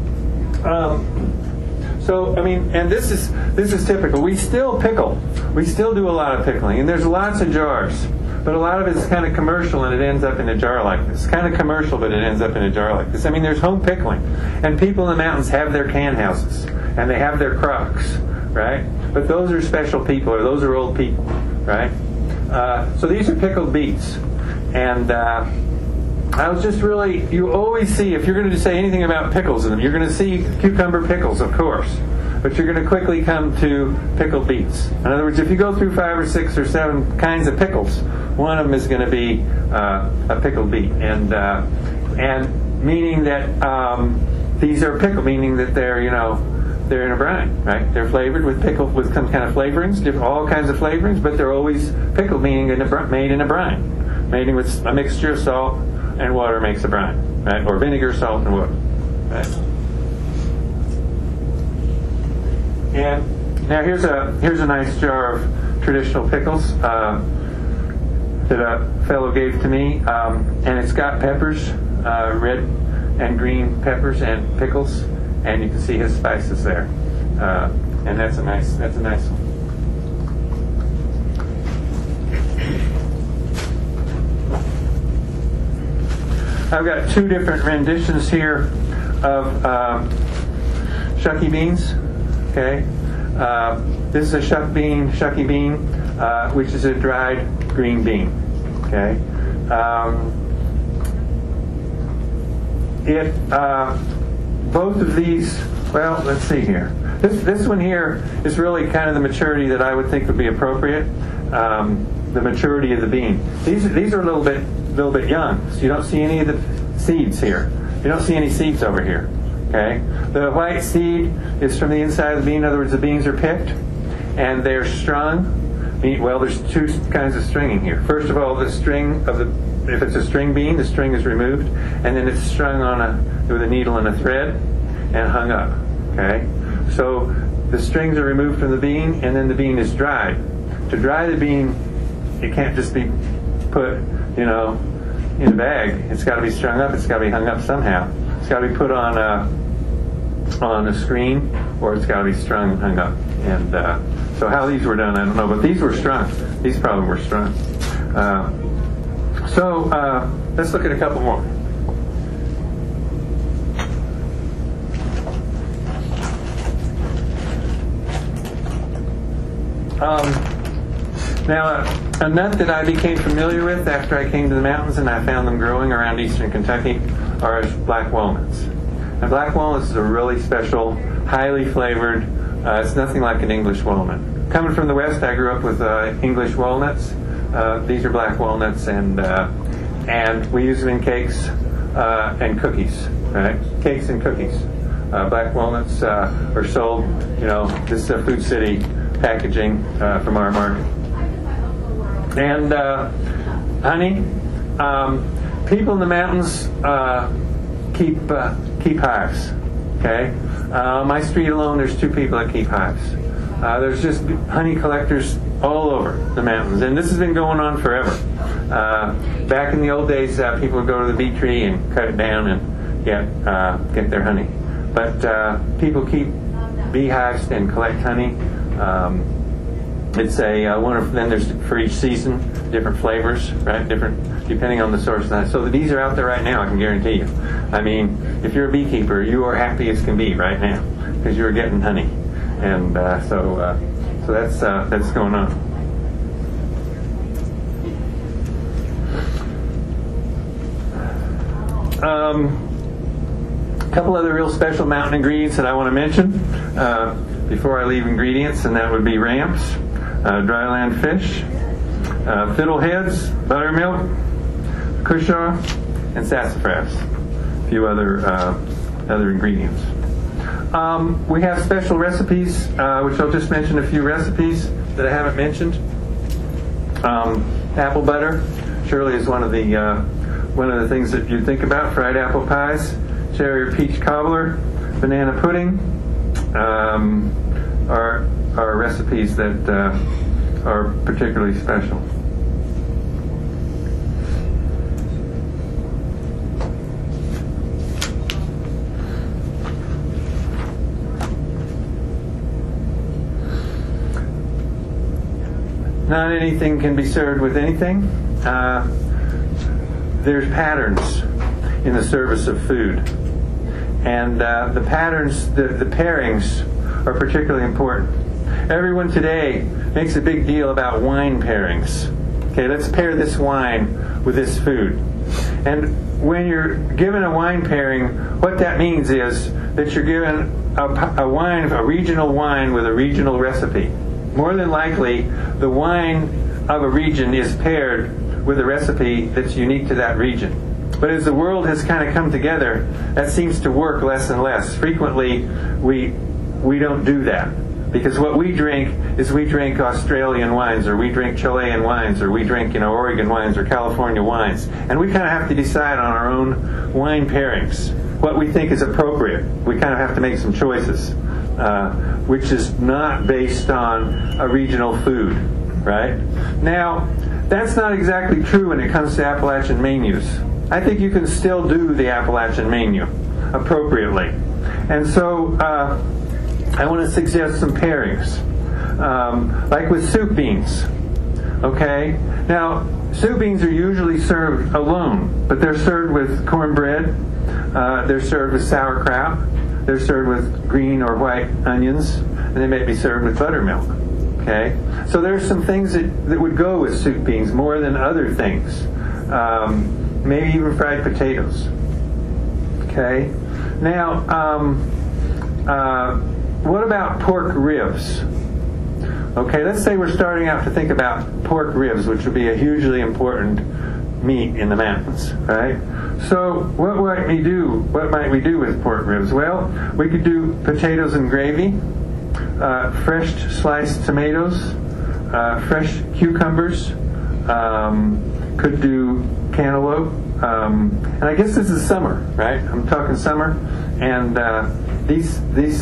And this is typical. We still pickle. We still do a lot of pickling, and there's lots of jars. But a lot of it's kind of commercial, and it ends up in a jar like this. Kind of commercial, but it ends up in a jar like this. There's home pickling, and people in the mountains have their can houses, and they have their crocks, right? But those are special people, or those are old people, right? So these are pickled beets, and I was just really, you always see, if you're going to say anything about pickles in them, you're going to see cucumber pickles, of course. But you're going to quickly come to pickled beets. In other words, if you go through 5 or 6 or 7 kinds of pickles, one of them is going to be a pickled beet. And meaning that these are pickled, meaning that they're in a brine, right? They're flavored with with some kind of flavorings, all kinds of flavorings, but they're always pickled, meaning made in a brine. Made with a mixture of salt and water makes a brine, right? Or vinegar, salt, and water, right? And now here's a nice jar of traditional pickles that a fellow gave to me, and it's got peppers, red and green peppers and pickles, and you can see his spices there, and that's a nice one. I've got 2 different renditions here of shucky beans. Okay, this is a shucky bean, which is a dried green bean. Okay, both of these, well, let's see here. This one here is really kind of the maturity that I would think would be appropriate. The maturity of the bean. These are a little bit young, so you don't see any of the seeds here. You don't see any seeds over here. Okay, the white seed is from the inside of the bean. In other words, the beans are picked and they're strung. Well, there's two kinds of stringing here. First of all, the string of if it's a string bean, the string is removed, and then it's strung with a needle and a thread and hung up. Okay, so the strings are removed from the bean, and then the bean is dried. To dry the bean, it can't just be put, in a bag. It's got to be strung up. It's got to be hung up somehow. It's got to be put on a screen, or it's got to be strung and hung up. And so how these were done, I don't know, but these were strung. These probably were strung. So let's look at a couple more. Now, a nut that I became familiar with after I came to the mountains and I found them growing around eastern Kentucky are black walnuts. And black walnuts is a really special, highly flavored, it's nothing like an English walnut. Coming from the West, I grew up with English walnuts. These are black walnuts, and we use them in cakes and cookies, right? Cakes and cookies. Black walnuts are sold, this is a Food City packaging from our market. And honey, people in the mountains keep hives. Okay, on my street alone, there's 2 people that keep hives. There's just honey collectors all over the mountains, and this has been going on forever. Back in the old days, people would go to the bee tree and cut it down and get their honey. But people keep beehives and collect honey. It's then there's for each season different flavors, right? Different depending on the source. So the bees are out there right now. I can guarantee you. I mean, if you're a beekeeper, you are happy as can be right now because you're getting honey, and so that's going on. A couple other real special mountain ingredients that I want to mention before I leave ingredients, and that would be ramps, dryland fish, fiddleheads, buttermilk, cushaw, and sassafras. A few other ingredients. We have special recipes, which I'll just mention a few recipes that I haven't mentioned. Apple butter surely is one of the things that you think about. Fried apple pies, cherry or peach cobbler, banana pudding are recipes that are particularly special. Not anything can be served with anything. There's patterns in the service of food. And the patterns, the pairings are particularly important. Everyone today makes a big deal about wine pairings. Okay, let's pair this wine with this food. And when you're given a wine pairing, what that means is that you're given a regional wine with a regional recipe. More than likely, the wine of a region is paired with a recipe that's unique to that region. But as the world has kind of come together, that seems to work less and less. Frequently, we don't do that. Because what we drink is we drink Australian wines, or we drink Chilean wines, or we drink Oregon wines or California wines. And we kind of have to decide on our own wine pairings, what we think is appropriate. We kind of have to make some choices, which is not based on a regional food, right? Now, that's not exactly true when it comes to Appalachian menus. I think you can still do the Appalachian menu appropriately. And so I want to suggest some pairings, like with soup beans. Okay? Now, soup beans are usually served alone, but they're served with cornbread, they're served with sauerkraut, they're served with green or white onions, and they may be served with buttermilk. Okay? So there's some things that would go with soup beans more than other things. Maybe even fried potatoes. Okay. Now, what about pork ribs? Okay, let's say we're starting out to think about pork ribs, which would be a hugely important meat in the mountains, right? So what might we do? What might we do with pork ribs? Well, we could do potatoes and gravy, fresh sliced tomatoes, fresh cucumbers, could do cantaloupe, and I guess this is summer, right? I'm talking summer, and these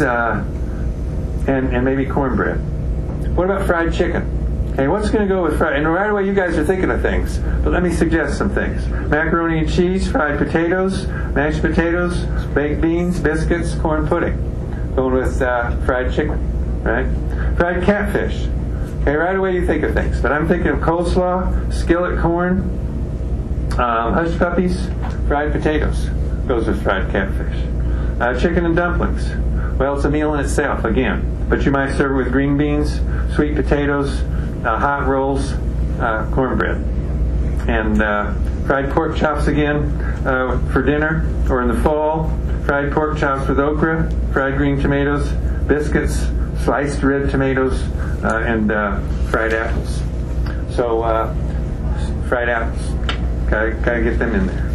and maybe cornbread. What about fried chicken? Okay, what's going to go with fried? And right away, you guys are thinking of things, but let me suggest some things: macaroni and cheese, fried potatoes, mashed potatoes, baked beans, biscuits, corn pudding. Going with fried chicken, right? Fried catfish. Okay, right away you think of things, but I'm thinking of coleslaw, skillet corn, hush puppies, fried potatoes. Goes with fried catfish. Chicken and dumplings. Well, it's a meal in itself again, but you might serve it with green beans, sweet potatoes, hot rolls, cornbread, and fried pork chops again for dinner, or in the fall, fried pork chops with okra, fried green tomatoes, biscuits, sliced red tomatoes, and fried apples. So, fried apples. Gotta get them in there.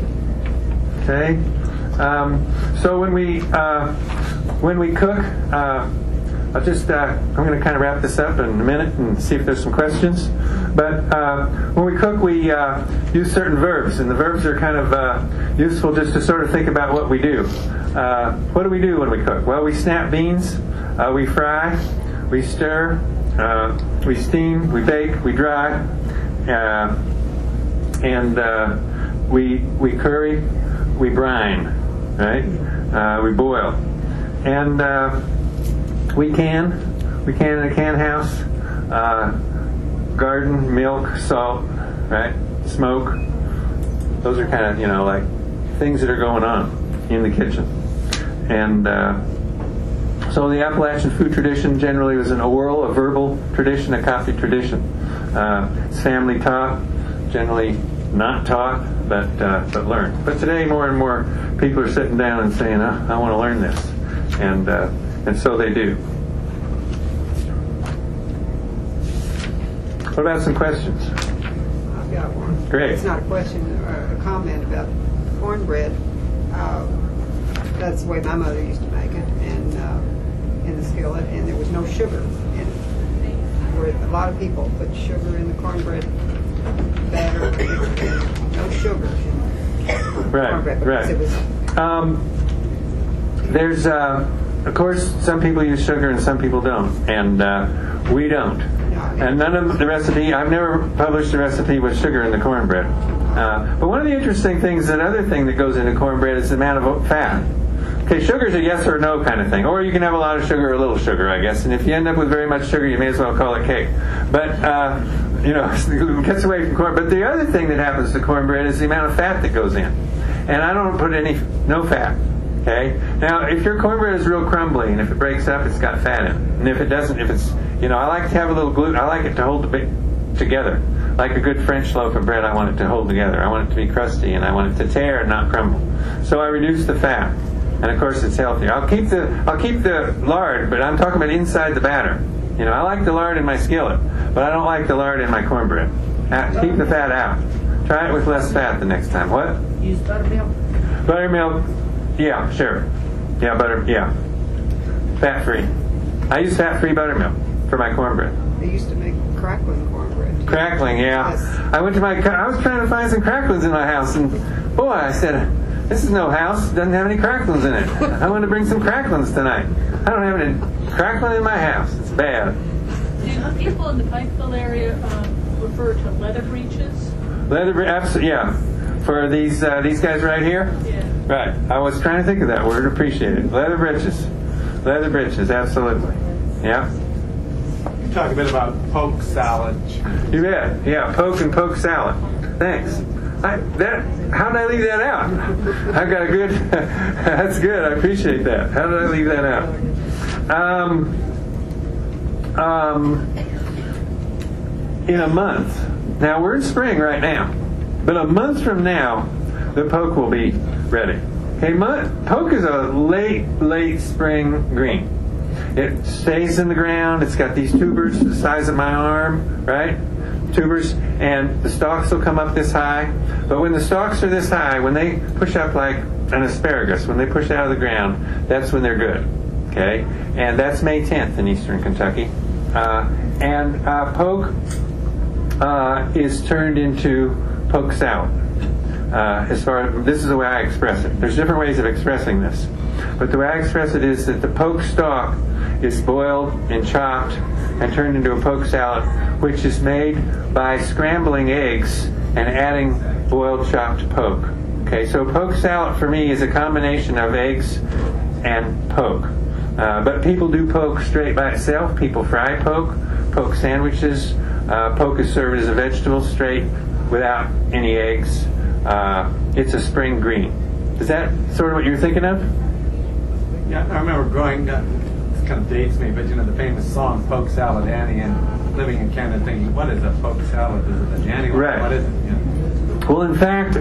Okay. So when we cook, I'm going to kind of wrap this up in a minute and see if there's some questions. But when we cook, we use certain verbs, and the verbs are kind of useful just to sort of think about what we do. What do we do when we cook? Well, we snap beans, we fry, we stir, we steam, we bake, we dry, and we curry, we brine, right? We boil, and we can in a can house, garden, milk, salt, right? Smoke. Those are kind of, like things that are going on in the kitchen. And so the Appalachian food tradition generally was an oral, a verbal tradition, a coffee tradition. It's family taught, generally not taught, but learned. But today more and more people are sitting down and saying, I want to learn this. And so they do. What about some questions? I've got one. Great. It's not a question or a comment about cornbread. That's the way my mother used to make it, and in the skillet, and there was no sugar in it. Where a lot of people put sugar in the cornbread batter, and no sugar in cornbread because it was. There's, of course, some people use sugar and some people don't, and we don't. And none of the recipe, I've never published a recipe with sugar in the cornbread. But one of the interesting things, another thing that goes into cornbread is the amount of fat. Okay, sugar's a yes or no kind of thing. Or you can have a lot of sugar or a little sugar, I guess. And if you end up with very much sugar, you may as well call it cake. But, it gets away from corn. But the other thing that happens to cornbread is the amount of fat that goes in. And I don't put no fat. Okay? Now, if your cornbread is real crumbly, and if it breaks up, it's got fat in it. And if it doesn't, I like to have a little gluten. I like it to hold the bit together. Like a good French loaf of bread, I want it to hold together. I want it to be crusty, and I want it to tear and not crumble. So I reduce the fat. And of course, it's healthier. I'll keep the lard, but I'm talking about inside the batter. I like the lard in my skillet, but I don't like the lard in my cornbread. Keep the fat out. Try it with less fat the next time. What? Use buttermilk. Buttermilk. Yeah, sure. Yeah, fat-free. I use fat-free buttermilk for my cornbread. They used to make crackling cornbread. Crackling, yeah. Yes. I was trying to find some cracklings in my house, and boy, I said, this is no house. It doesn't have any cracklings in it. I want to bring some cracklings tonight. I don't have any crackling in my house. It's bad. Do people in the Pikeville area refer to leather breeches? Absolutely, yeah. For these guys right here? Yeah. Right. I was trying to think of that word. Appreciate it. Leather breeches. Leather breeches, absolutely. Yeah. You talk a bit about poke salad. You bet. Yeah, poke salad. Thanks. How did I leave that out? I've got a good. That's good. I appreciate that. How did I leave that out? In a month. Now we're in spring right now, but a month from now, the poke will be ready. Okay, poke is a late spring green. It stays in the ground. It's got these tubers the size of my arm, right? Tubers, and the stalks will come up this high. But when the stalks are this high, when they push up like an asparagus, when they push out of the ground, that's when they're good. Okay, and that's May 10th in eastern Kentucky. Poke is turned into poke salad. This is the way I express it. There's different ways of expressing this, but the way I express it is that the poke stalk is boiled and chopped and turned into a poke salad, which is made by scrambling eggs and adding boiled chopped poke. Okay, so poke salad for me is a combination of eggs and poke. But people do poke straight by itself. People fry poke sandwiches. Poke is served as a vegetable straight without any eggs. It's a spring green. Is that sort of what you're thinking of? Yeah, I remember growing up, this kind of dates me, but the famous song Poke Salad Annie, and living in Canada thinking, what is a poke salad? Is it a Janny? Right. What is it? Well, in fact,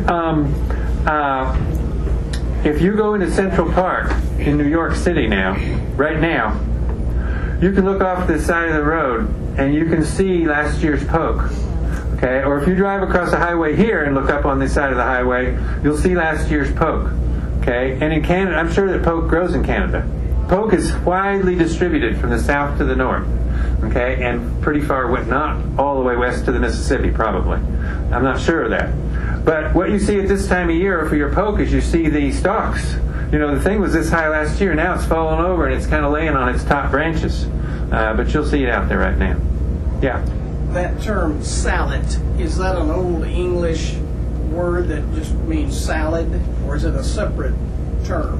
if you go into Central Park in New York City right now, you can look off the side of the road and you can see last year's poke. Okay, or if you drive across the highway here and look up on this side of the highway, you'll see last year's poke. Okay, and in Canada, I'm sure that poke grows in Canada. Poke is widely distributed from the south to the north. Okay, and pretty far, not all the way west to the Mississippi, probably. I'm not sure of that. But what you see at this time of year for your poke is you see the stalks. The thing was this high last year. Now it's fallen over and it's kind of laying on its top branches. But you'll see it out there right now. Yeah. That term salad, is that an old English word that just means salad, or is it a separate term?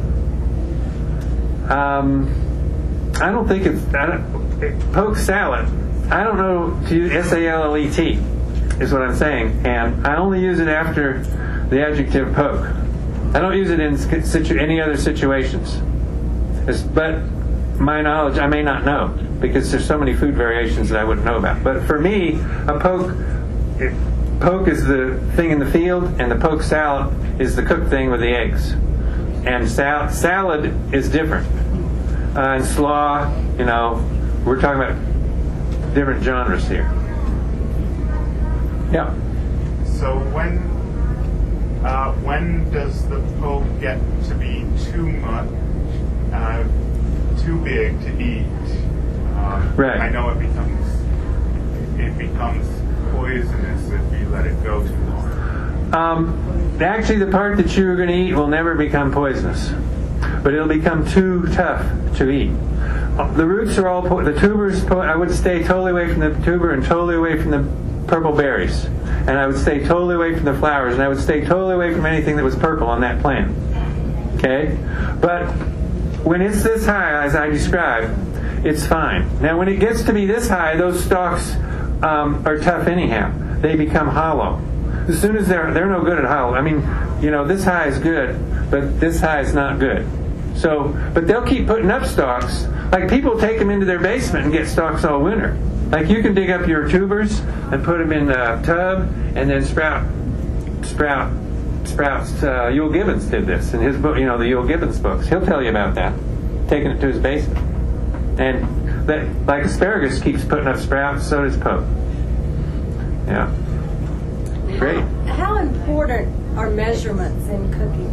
I don't think poke salad. I don't know to use SALLET is what I'm saying, and I only use it after the adjective poke. I don't use it in any other situations. But my knowledge, I may not know, because there's so many food variations that I wouldn't know about. But for me, a poke is the thing in the field, and the poke salad is the cooked thing with the eggs. And salad is different. And slaw, we're talking about different genres here. Yeah. So when does the poke get to be too big to eat? Right. I know it becomes poisonous if you let it go too long. Actually, the part that you're going to eat will never become poisonous, but it'll become too tough to eat. The roots are all the tubers. I would stay totally away from the tuber and totally away from the purple berries, and I would stay totally away from the flowers, and I would stay totally away from anything that was purple on that plant. Okay, but when it's this high, as I described, it's fine. Now, when it gets to be this high, those stalks are tough anyhow. They become hollow. As soon as they're no good at hollow. I mean, this high is good, but this high is not good. So, but they'll keep putting up stalks. Like people take them into their basement and get stalks all winter. Like you can dig up your tubers and put them in a tub and then sprouts. Yule Gibbons did this in his book, the Yule Gibbons books. He'll tell you about that, taking it to his basement. And that, like asparagus keeps putting up sprouts, so does poke. Yeah. Great. How important are measurements in cooking?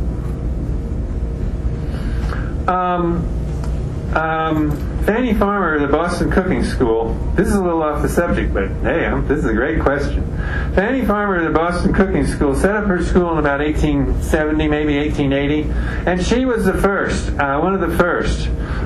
Fannie Farmer, the Boston Cooking School, this is a little off the subject, but hey, this is a great question. Fannie Farmer, the Boston Cooking School, set up her school in about 1870, maybe 1880, and she was the first, one of the first.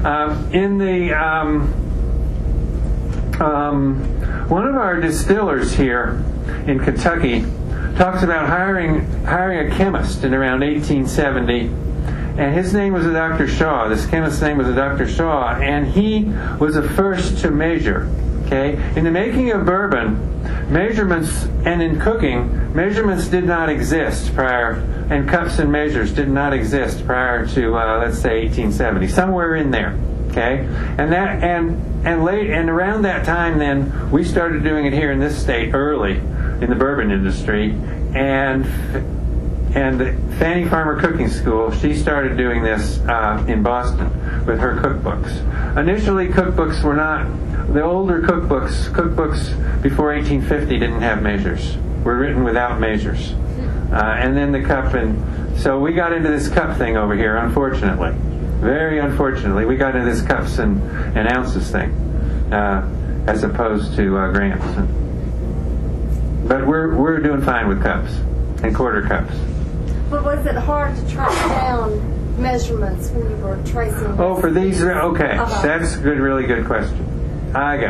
One of our distillers here in Kentucky talks about hiring a chemist in around 1870. And his name was Dr. Shaw. This chemist's name was Dr. Shaw, and he was the first to measure. Okay, in the making of bourbon, measurements, and in cooking, measurements did not exist prior, and cups and measures did not exist prior to let's say 1870, somewhere in there. Okay, and around that time, then we started doing it here in this state early in the bourbon industry, and And Fannie Farmer Cooking School, she started doing this in Boston with her cookbooks. Initially, cookbooks were not, the older cookbooks before 1850 didn't have measures, were written without measures. And then the cup, and so we got into this cup thing over here, unfortunately. Very unfortunately, we got into this cups and ounces thing, as opposed to grams. But we're doing fine with cups and quarter cups. But was it hard to track down measurements when you were tracing? Oh, for these? Okay. That's a really good question. Okay.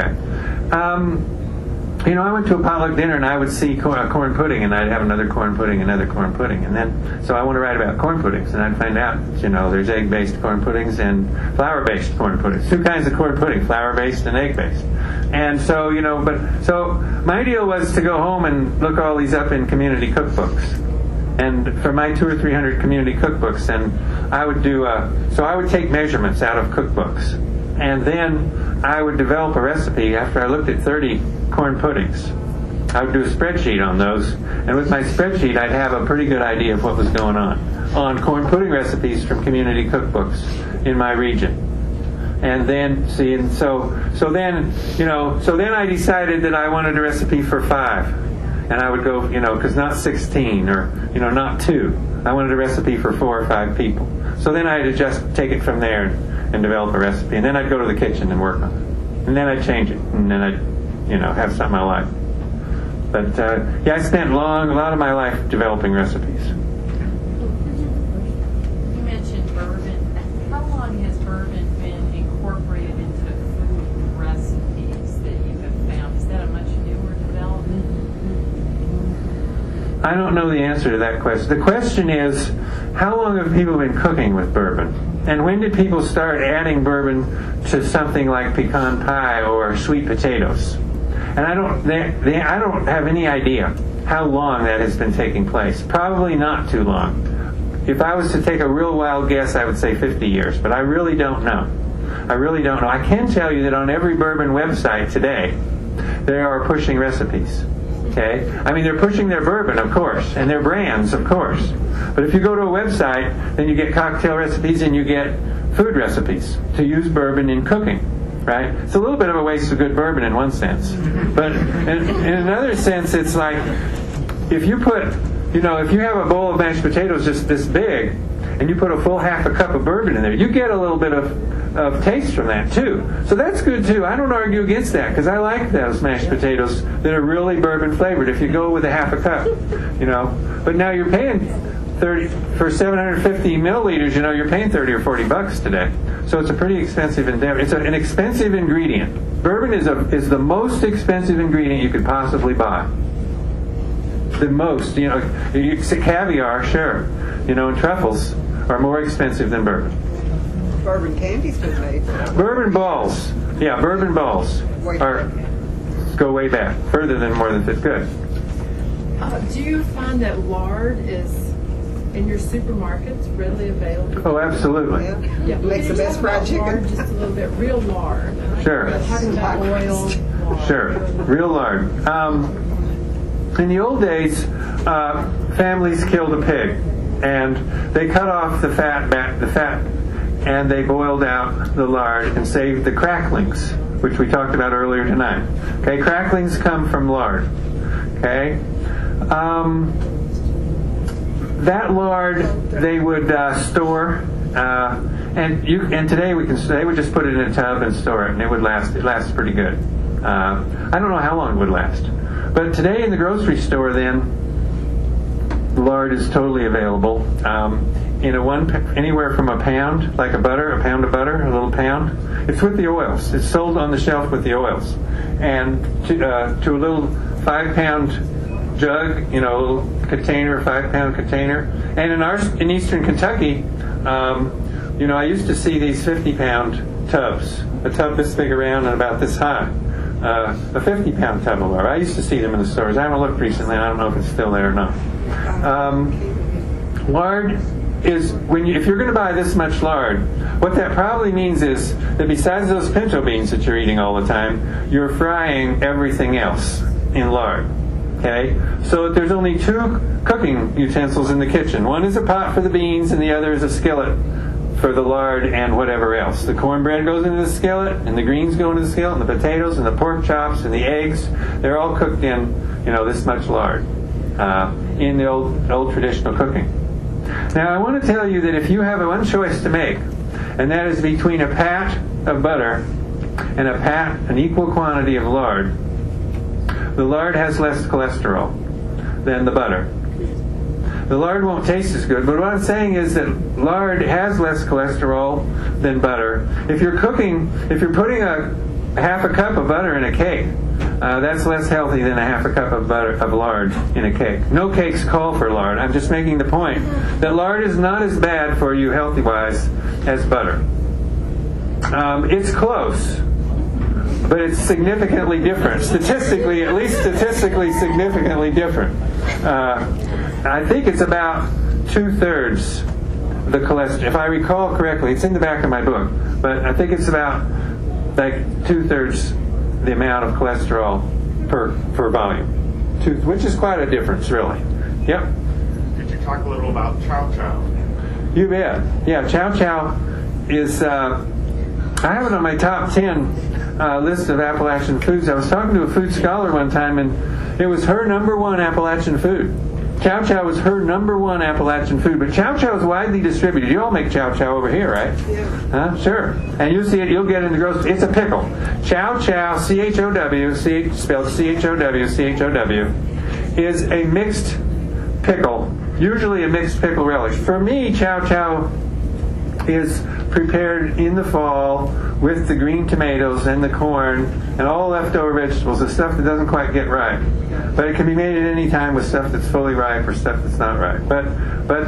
I went to a potluck dinner and I would see corn pudding, and I'd have another corn pudding, and then, so I want to write about corn puddings, and I'd find out, there's egg-based corn puddings and flour-based corn puddings. Two kinds of corn pudding, flour-based and egg-based. And so, so my deal was to go home and look all these up in community cookbooks. And for my 200 or 300 community cookbooks, and I would so I would take measurements out of cookbooks. And then I would develop a recipe after I looked at 30 corn puddings. I would do a spreadsheet on those, and with my spreadsheet I'd have a pretty good idea of what was going on corn pudding recipes from community cookbooks in my region. And then, so then I decided that I wanted a recipe for 5. And I would go, because not 16 or, not 2. I wanted a recipe for 4 or 5 people. So then I had to just take it from there and develop a recipe. And then I'd go to the kitchen and work on it. And then I'd change it. And then I'd, have something I like. But, I spent a lot of my life developing recipes. You mentioned bourbon. How long has bourbon been incorporated into food recipes that you have found? Is that a much newer development? I don't know the answer to that question. The question is, how long have people been cooking with bourbon? And when did people start adding bourbon to something like pecan pie or sweet potatoes? And I don't have any idea how long that has been taking place. Probably not too long. If I was to take a real wild guess, I would say 50 years, but I really don't know. I can tell you that on every bourbon website today, they are pushing recipes. Okay? I mean, they're pushing their bourbon, of course, and their brands, of course. But if you go to a website, then you get cocktail recipes and you get food recipes to use bourbon in cooking, right? It's a little bit of a waste of good bourbon in one sense. But in another sense, it's like, if you put, if you have a bowl of mashed potatoes just this big, and you put a full half a cup of bourbon in there, you get a little bit of taste from that too. So that's good too. I don't argue against that, because I like those mashed potatoes that are really bourbon flavored if you go with a half a cup, But now you're paying 30 for 750 milliliters, you're paying $30 or $40 today. So it's a pretty expensive endeavor. It's an expensive ingredient. Bourbon is the most expensive ingredient you could possibly buy. The most, caviar, sure, and truffles are more expensive than bourbon. Bourbon candy's been made. Bourbon balls. Yeah, bourbon balls go way back, further than more than 50. Good. Do you find that lard is in your supermarkets readily available? Oh, absolutely. Yeah. Makes the best fried chicken. Just a little bit, real lard. Sure. Talking about oil. Lard. Sure, real lard. In the old days, families killed a pig, and they cut off the fat, and they boiled out the lard and saved the cracklings, which we talked about earlier tonight. Okay, cracklings come from lard. Okay, that lard they would store, and today they would just put it in a tub and store it, and it would last. It lasts pretty good. I don't know how long it would last. But today in the grocery store, then, lard is totally available. Anywhere from a pound, like a pound of butter, a little pound. It's with the oils. It's sold on the shelf with the oils. And to a little 5-pound jug, a little container, 5-pound container. And in eastern Kentucky, I used to see these 50-pound tubs. A tub this big around and about this high. A 50-pound tub of lard. I used to see them in the stores. I haven't looked recently, and I don't know if it's still there or not. Lard is, if you're going to buy this much lard, what that probably means is that besides those pinto beans that you're eating all the time, you're frying everything else in lard. Okay, so there's only 2 cooking utensils in the kitchen. One is a pot for the beans, and the other is a skillet for the lard and whatever else. The cornbread goes into the skillet, and the greens go into the skillet, and the potatoes, and the pork chops, and the eggs. They're all cooked in, this much lard in the old traditional cooking. Now, I want to tell you that if you have one choice to make, and that is between a pat of butter and an equal quantity of lard, the lard has less cholesterol than the butter. The lard won't taste as good, but what I'm saying is that lard has less cholesterol than butter. If you're putting a half a cup of butter in a cake, that's less healthy than a half a cup of lard in a cake. No cakes call for lard. I'm just making the point that lard is not as bad for you healthy-wise as butter. It's close, but it's significantly different. At least statistically significantly different. I think it's about 2/3 the cholesterol. If I recall correctly, it's in the back of my book, but I think it's about like 2/3 the amount of cholesterol per volume, which is quite a difference, really. Yep. Could you talk a little about chow chow? You bet. Yeah, chow chow is. I have it on my top 10 list of Appalachian foods. I was talking to a food scholar one time, and it was her number 1 Appalachian food. Chow chow was her number 1 Appalachian food, but chow chow is widely distributed. You all make chow chow over here, right? Yeah. Sure. And you'll see it. You'll get it in the grocery. It's a pickle. Chow chow, C-H-O-W, spelled C-H-O-W, C-H-O-W, is a mixed pickle, usually a mixed pickle relish. For me, chow chow is prepared in the fall with the green tomatoes and the corn and all leftover vegetables, the stuff that doesn't quite get ripe. But it can be made at any time with stuff that's fully ripe or stuff that's not ripe. But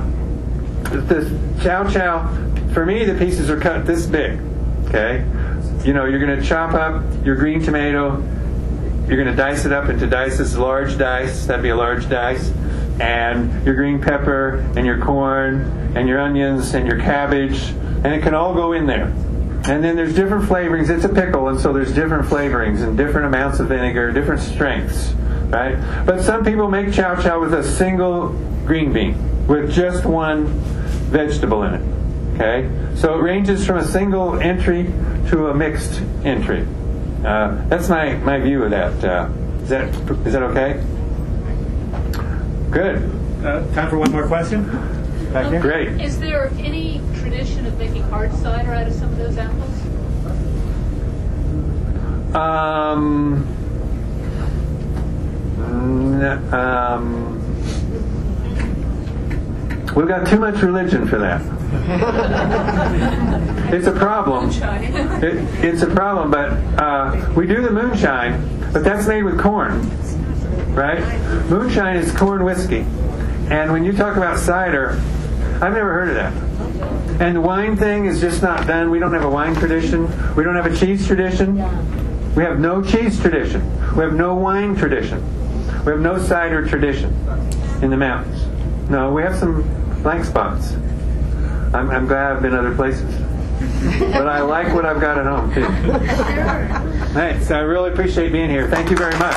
the chow chow, for me, the pieces are cut this big. Okay, you're going to chop up your green tomato. You're going to dice it up into dices, large dice. That'd be a large dice. And your green pepper and your corn and your onions and your cabbage, and it can all go in there. And then there's different flavorings. It's a pickle, and so there's different flavorings and different amounts of vinegar, different strengths, right? But some people make chow chow with a single green bean, with just one vegetable in it. Okay, so it ranges from a single entry to a mixed entry. That's my view of that. Is that okay? Good. Time for one more question? Back here. Great. Is there any tradition of making hard cider out of some of those apples? We've got too much religion for that. It's a problem. It's a problem, but we do the moonshine, but that's made with corn, right? Moonshine is corn whiskey. And when you talk about cider, I've never heard of that. And the wine thing is just not done. We don't have a wine tradition. We don't have a cheese tradition. We have no cheese tradition. We have no wine tradition. We have no cider tradition in the mountains. No, we have some blank spots. I'm glad I've been other places. But I like what I've got at home, too. Thanks. I really appreciate being here. Thank you very much.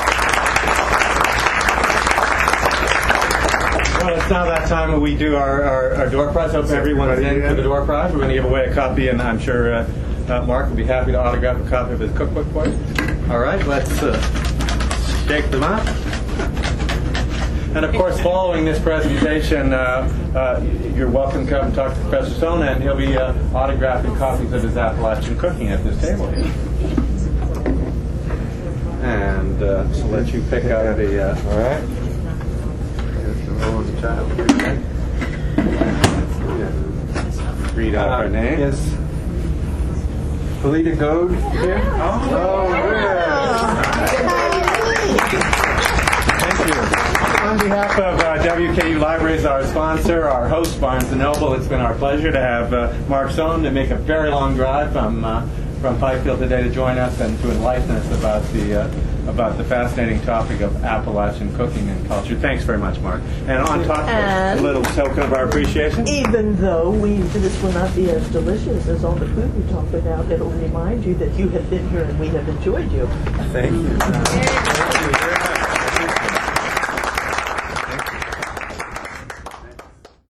Well, it's now that time when we do our door prize. I hope everyone is in for the door prize. We're going to give away a copy, and I'm sure Mark will be happy to autograph a copy of his cookbook for you. All right, let's shake them up. And of course, following this presentation, you're welcome to come and talk to Professor Sona, and he'll be autographing copies of his Appalachian cooking at this table here. And so let you pick out the. All right. Read out her name. Is Felita Goad here? Oh, thank you. On behalf of WKU Libraries, our sponsor, our host, Barnes & Noble, it's been our pleasure to have Mark Sohn to make a very long drive from Pikefield today to join us and to enlighten us about the fascinating topic of Appalachian cooking and culture. Thanks very much, Mark. And on top of a little token of our appreciation. Even though this will not be as delicious as all the food we talked about, it'll remind you that you have been here and we have enjoyed you. Thank you.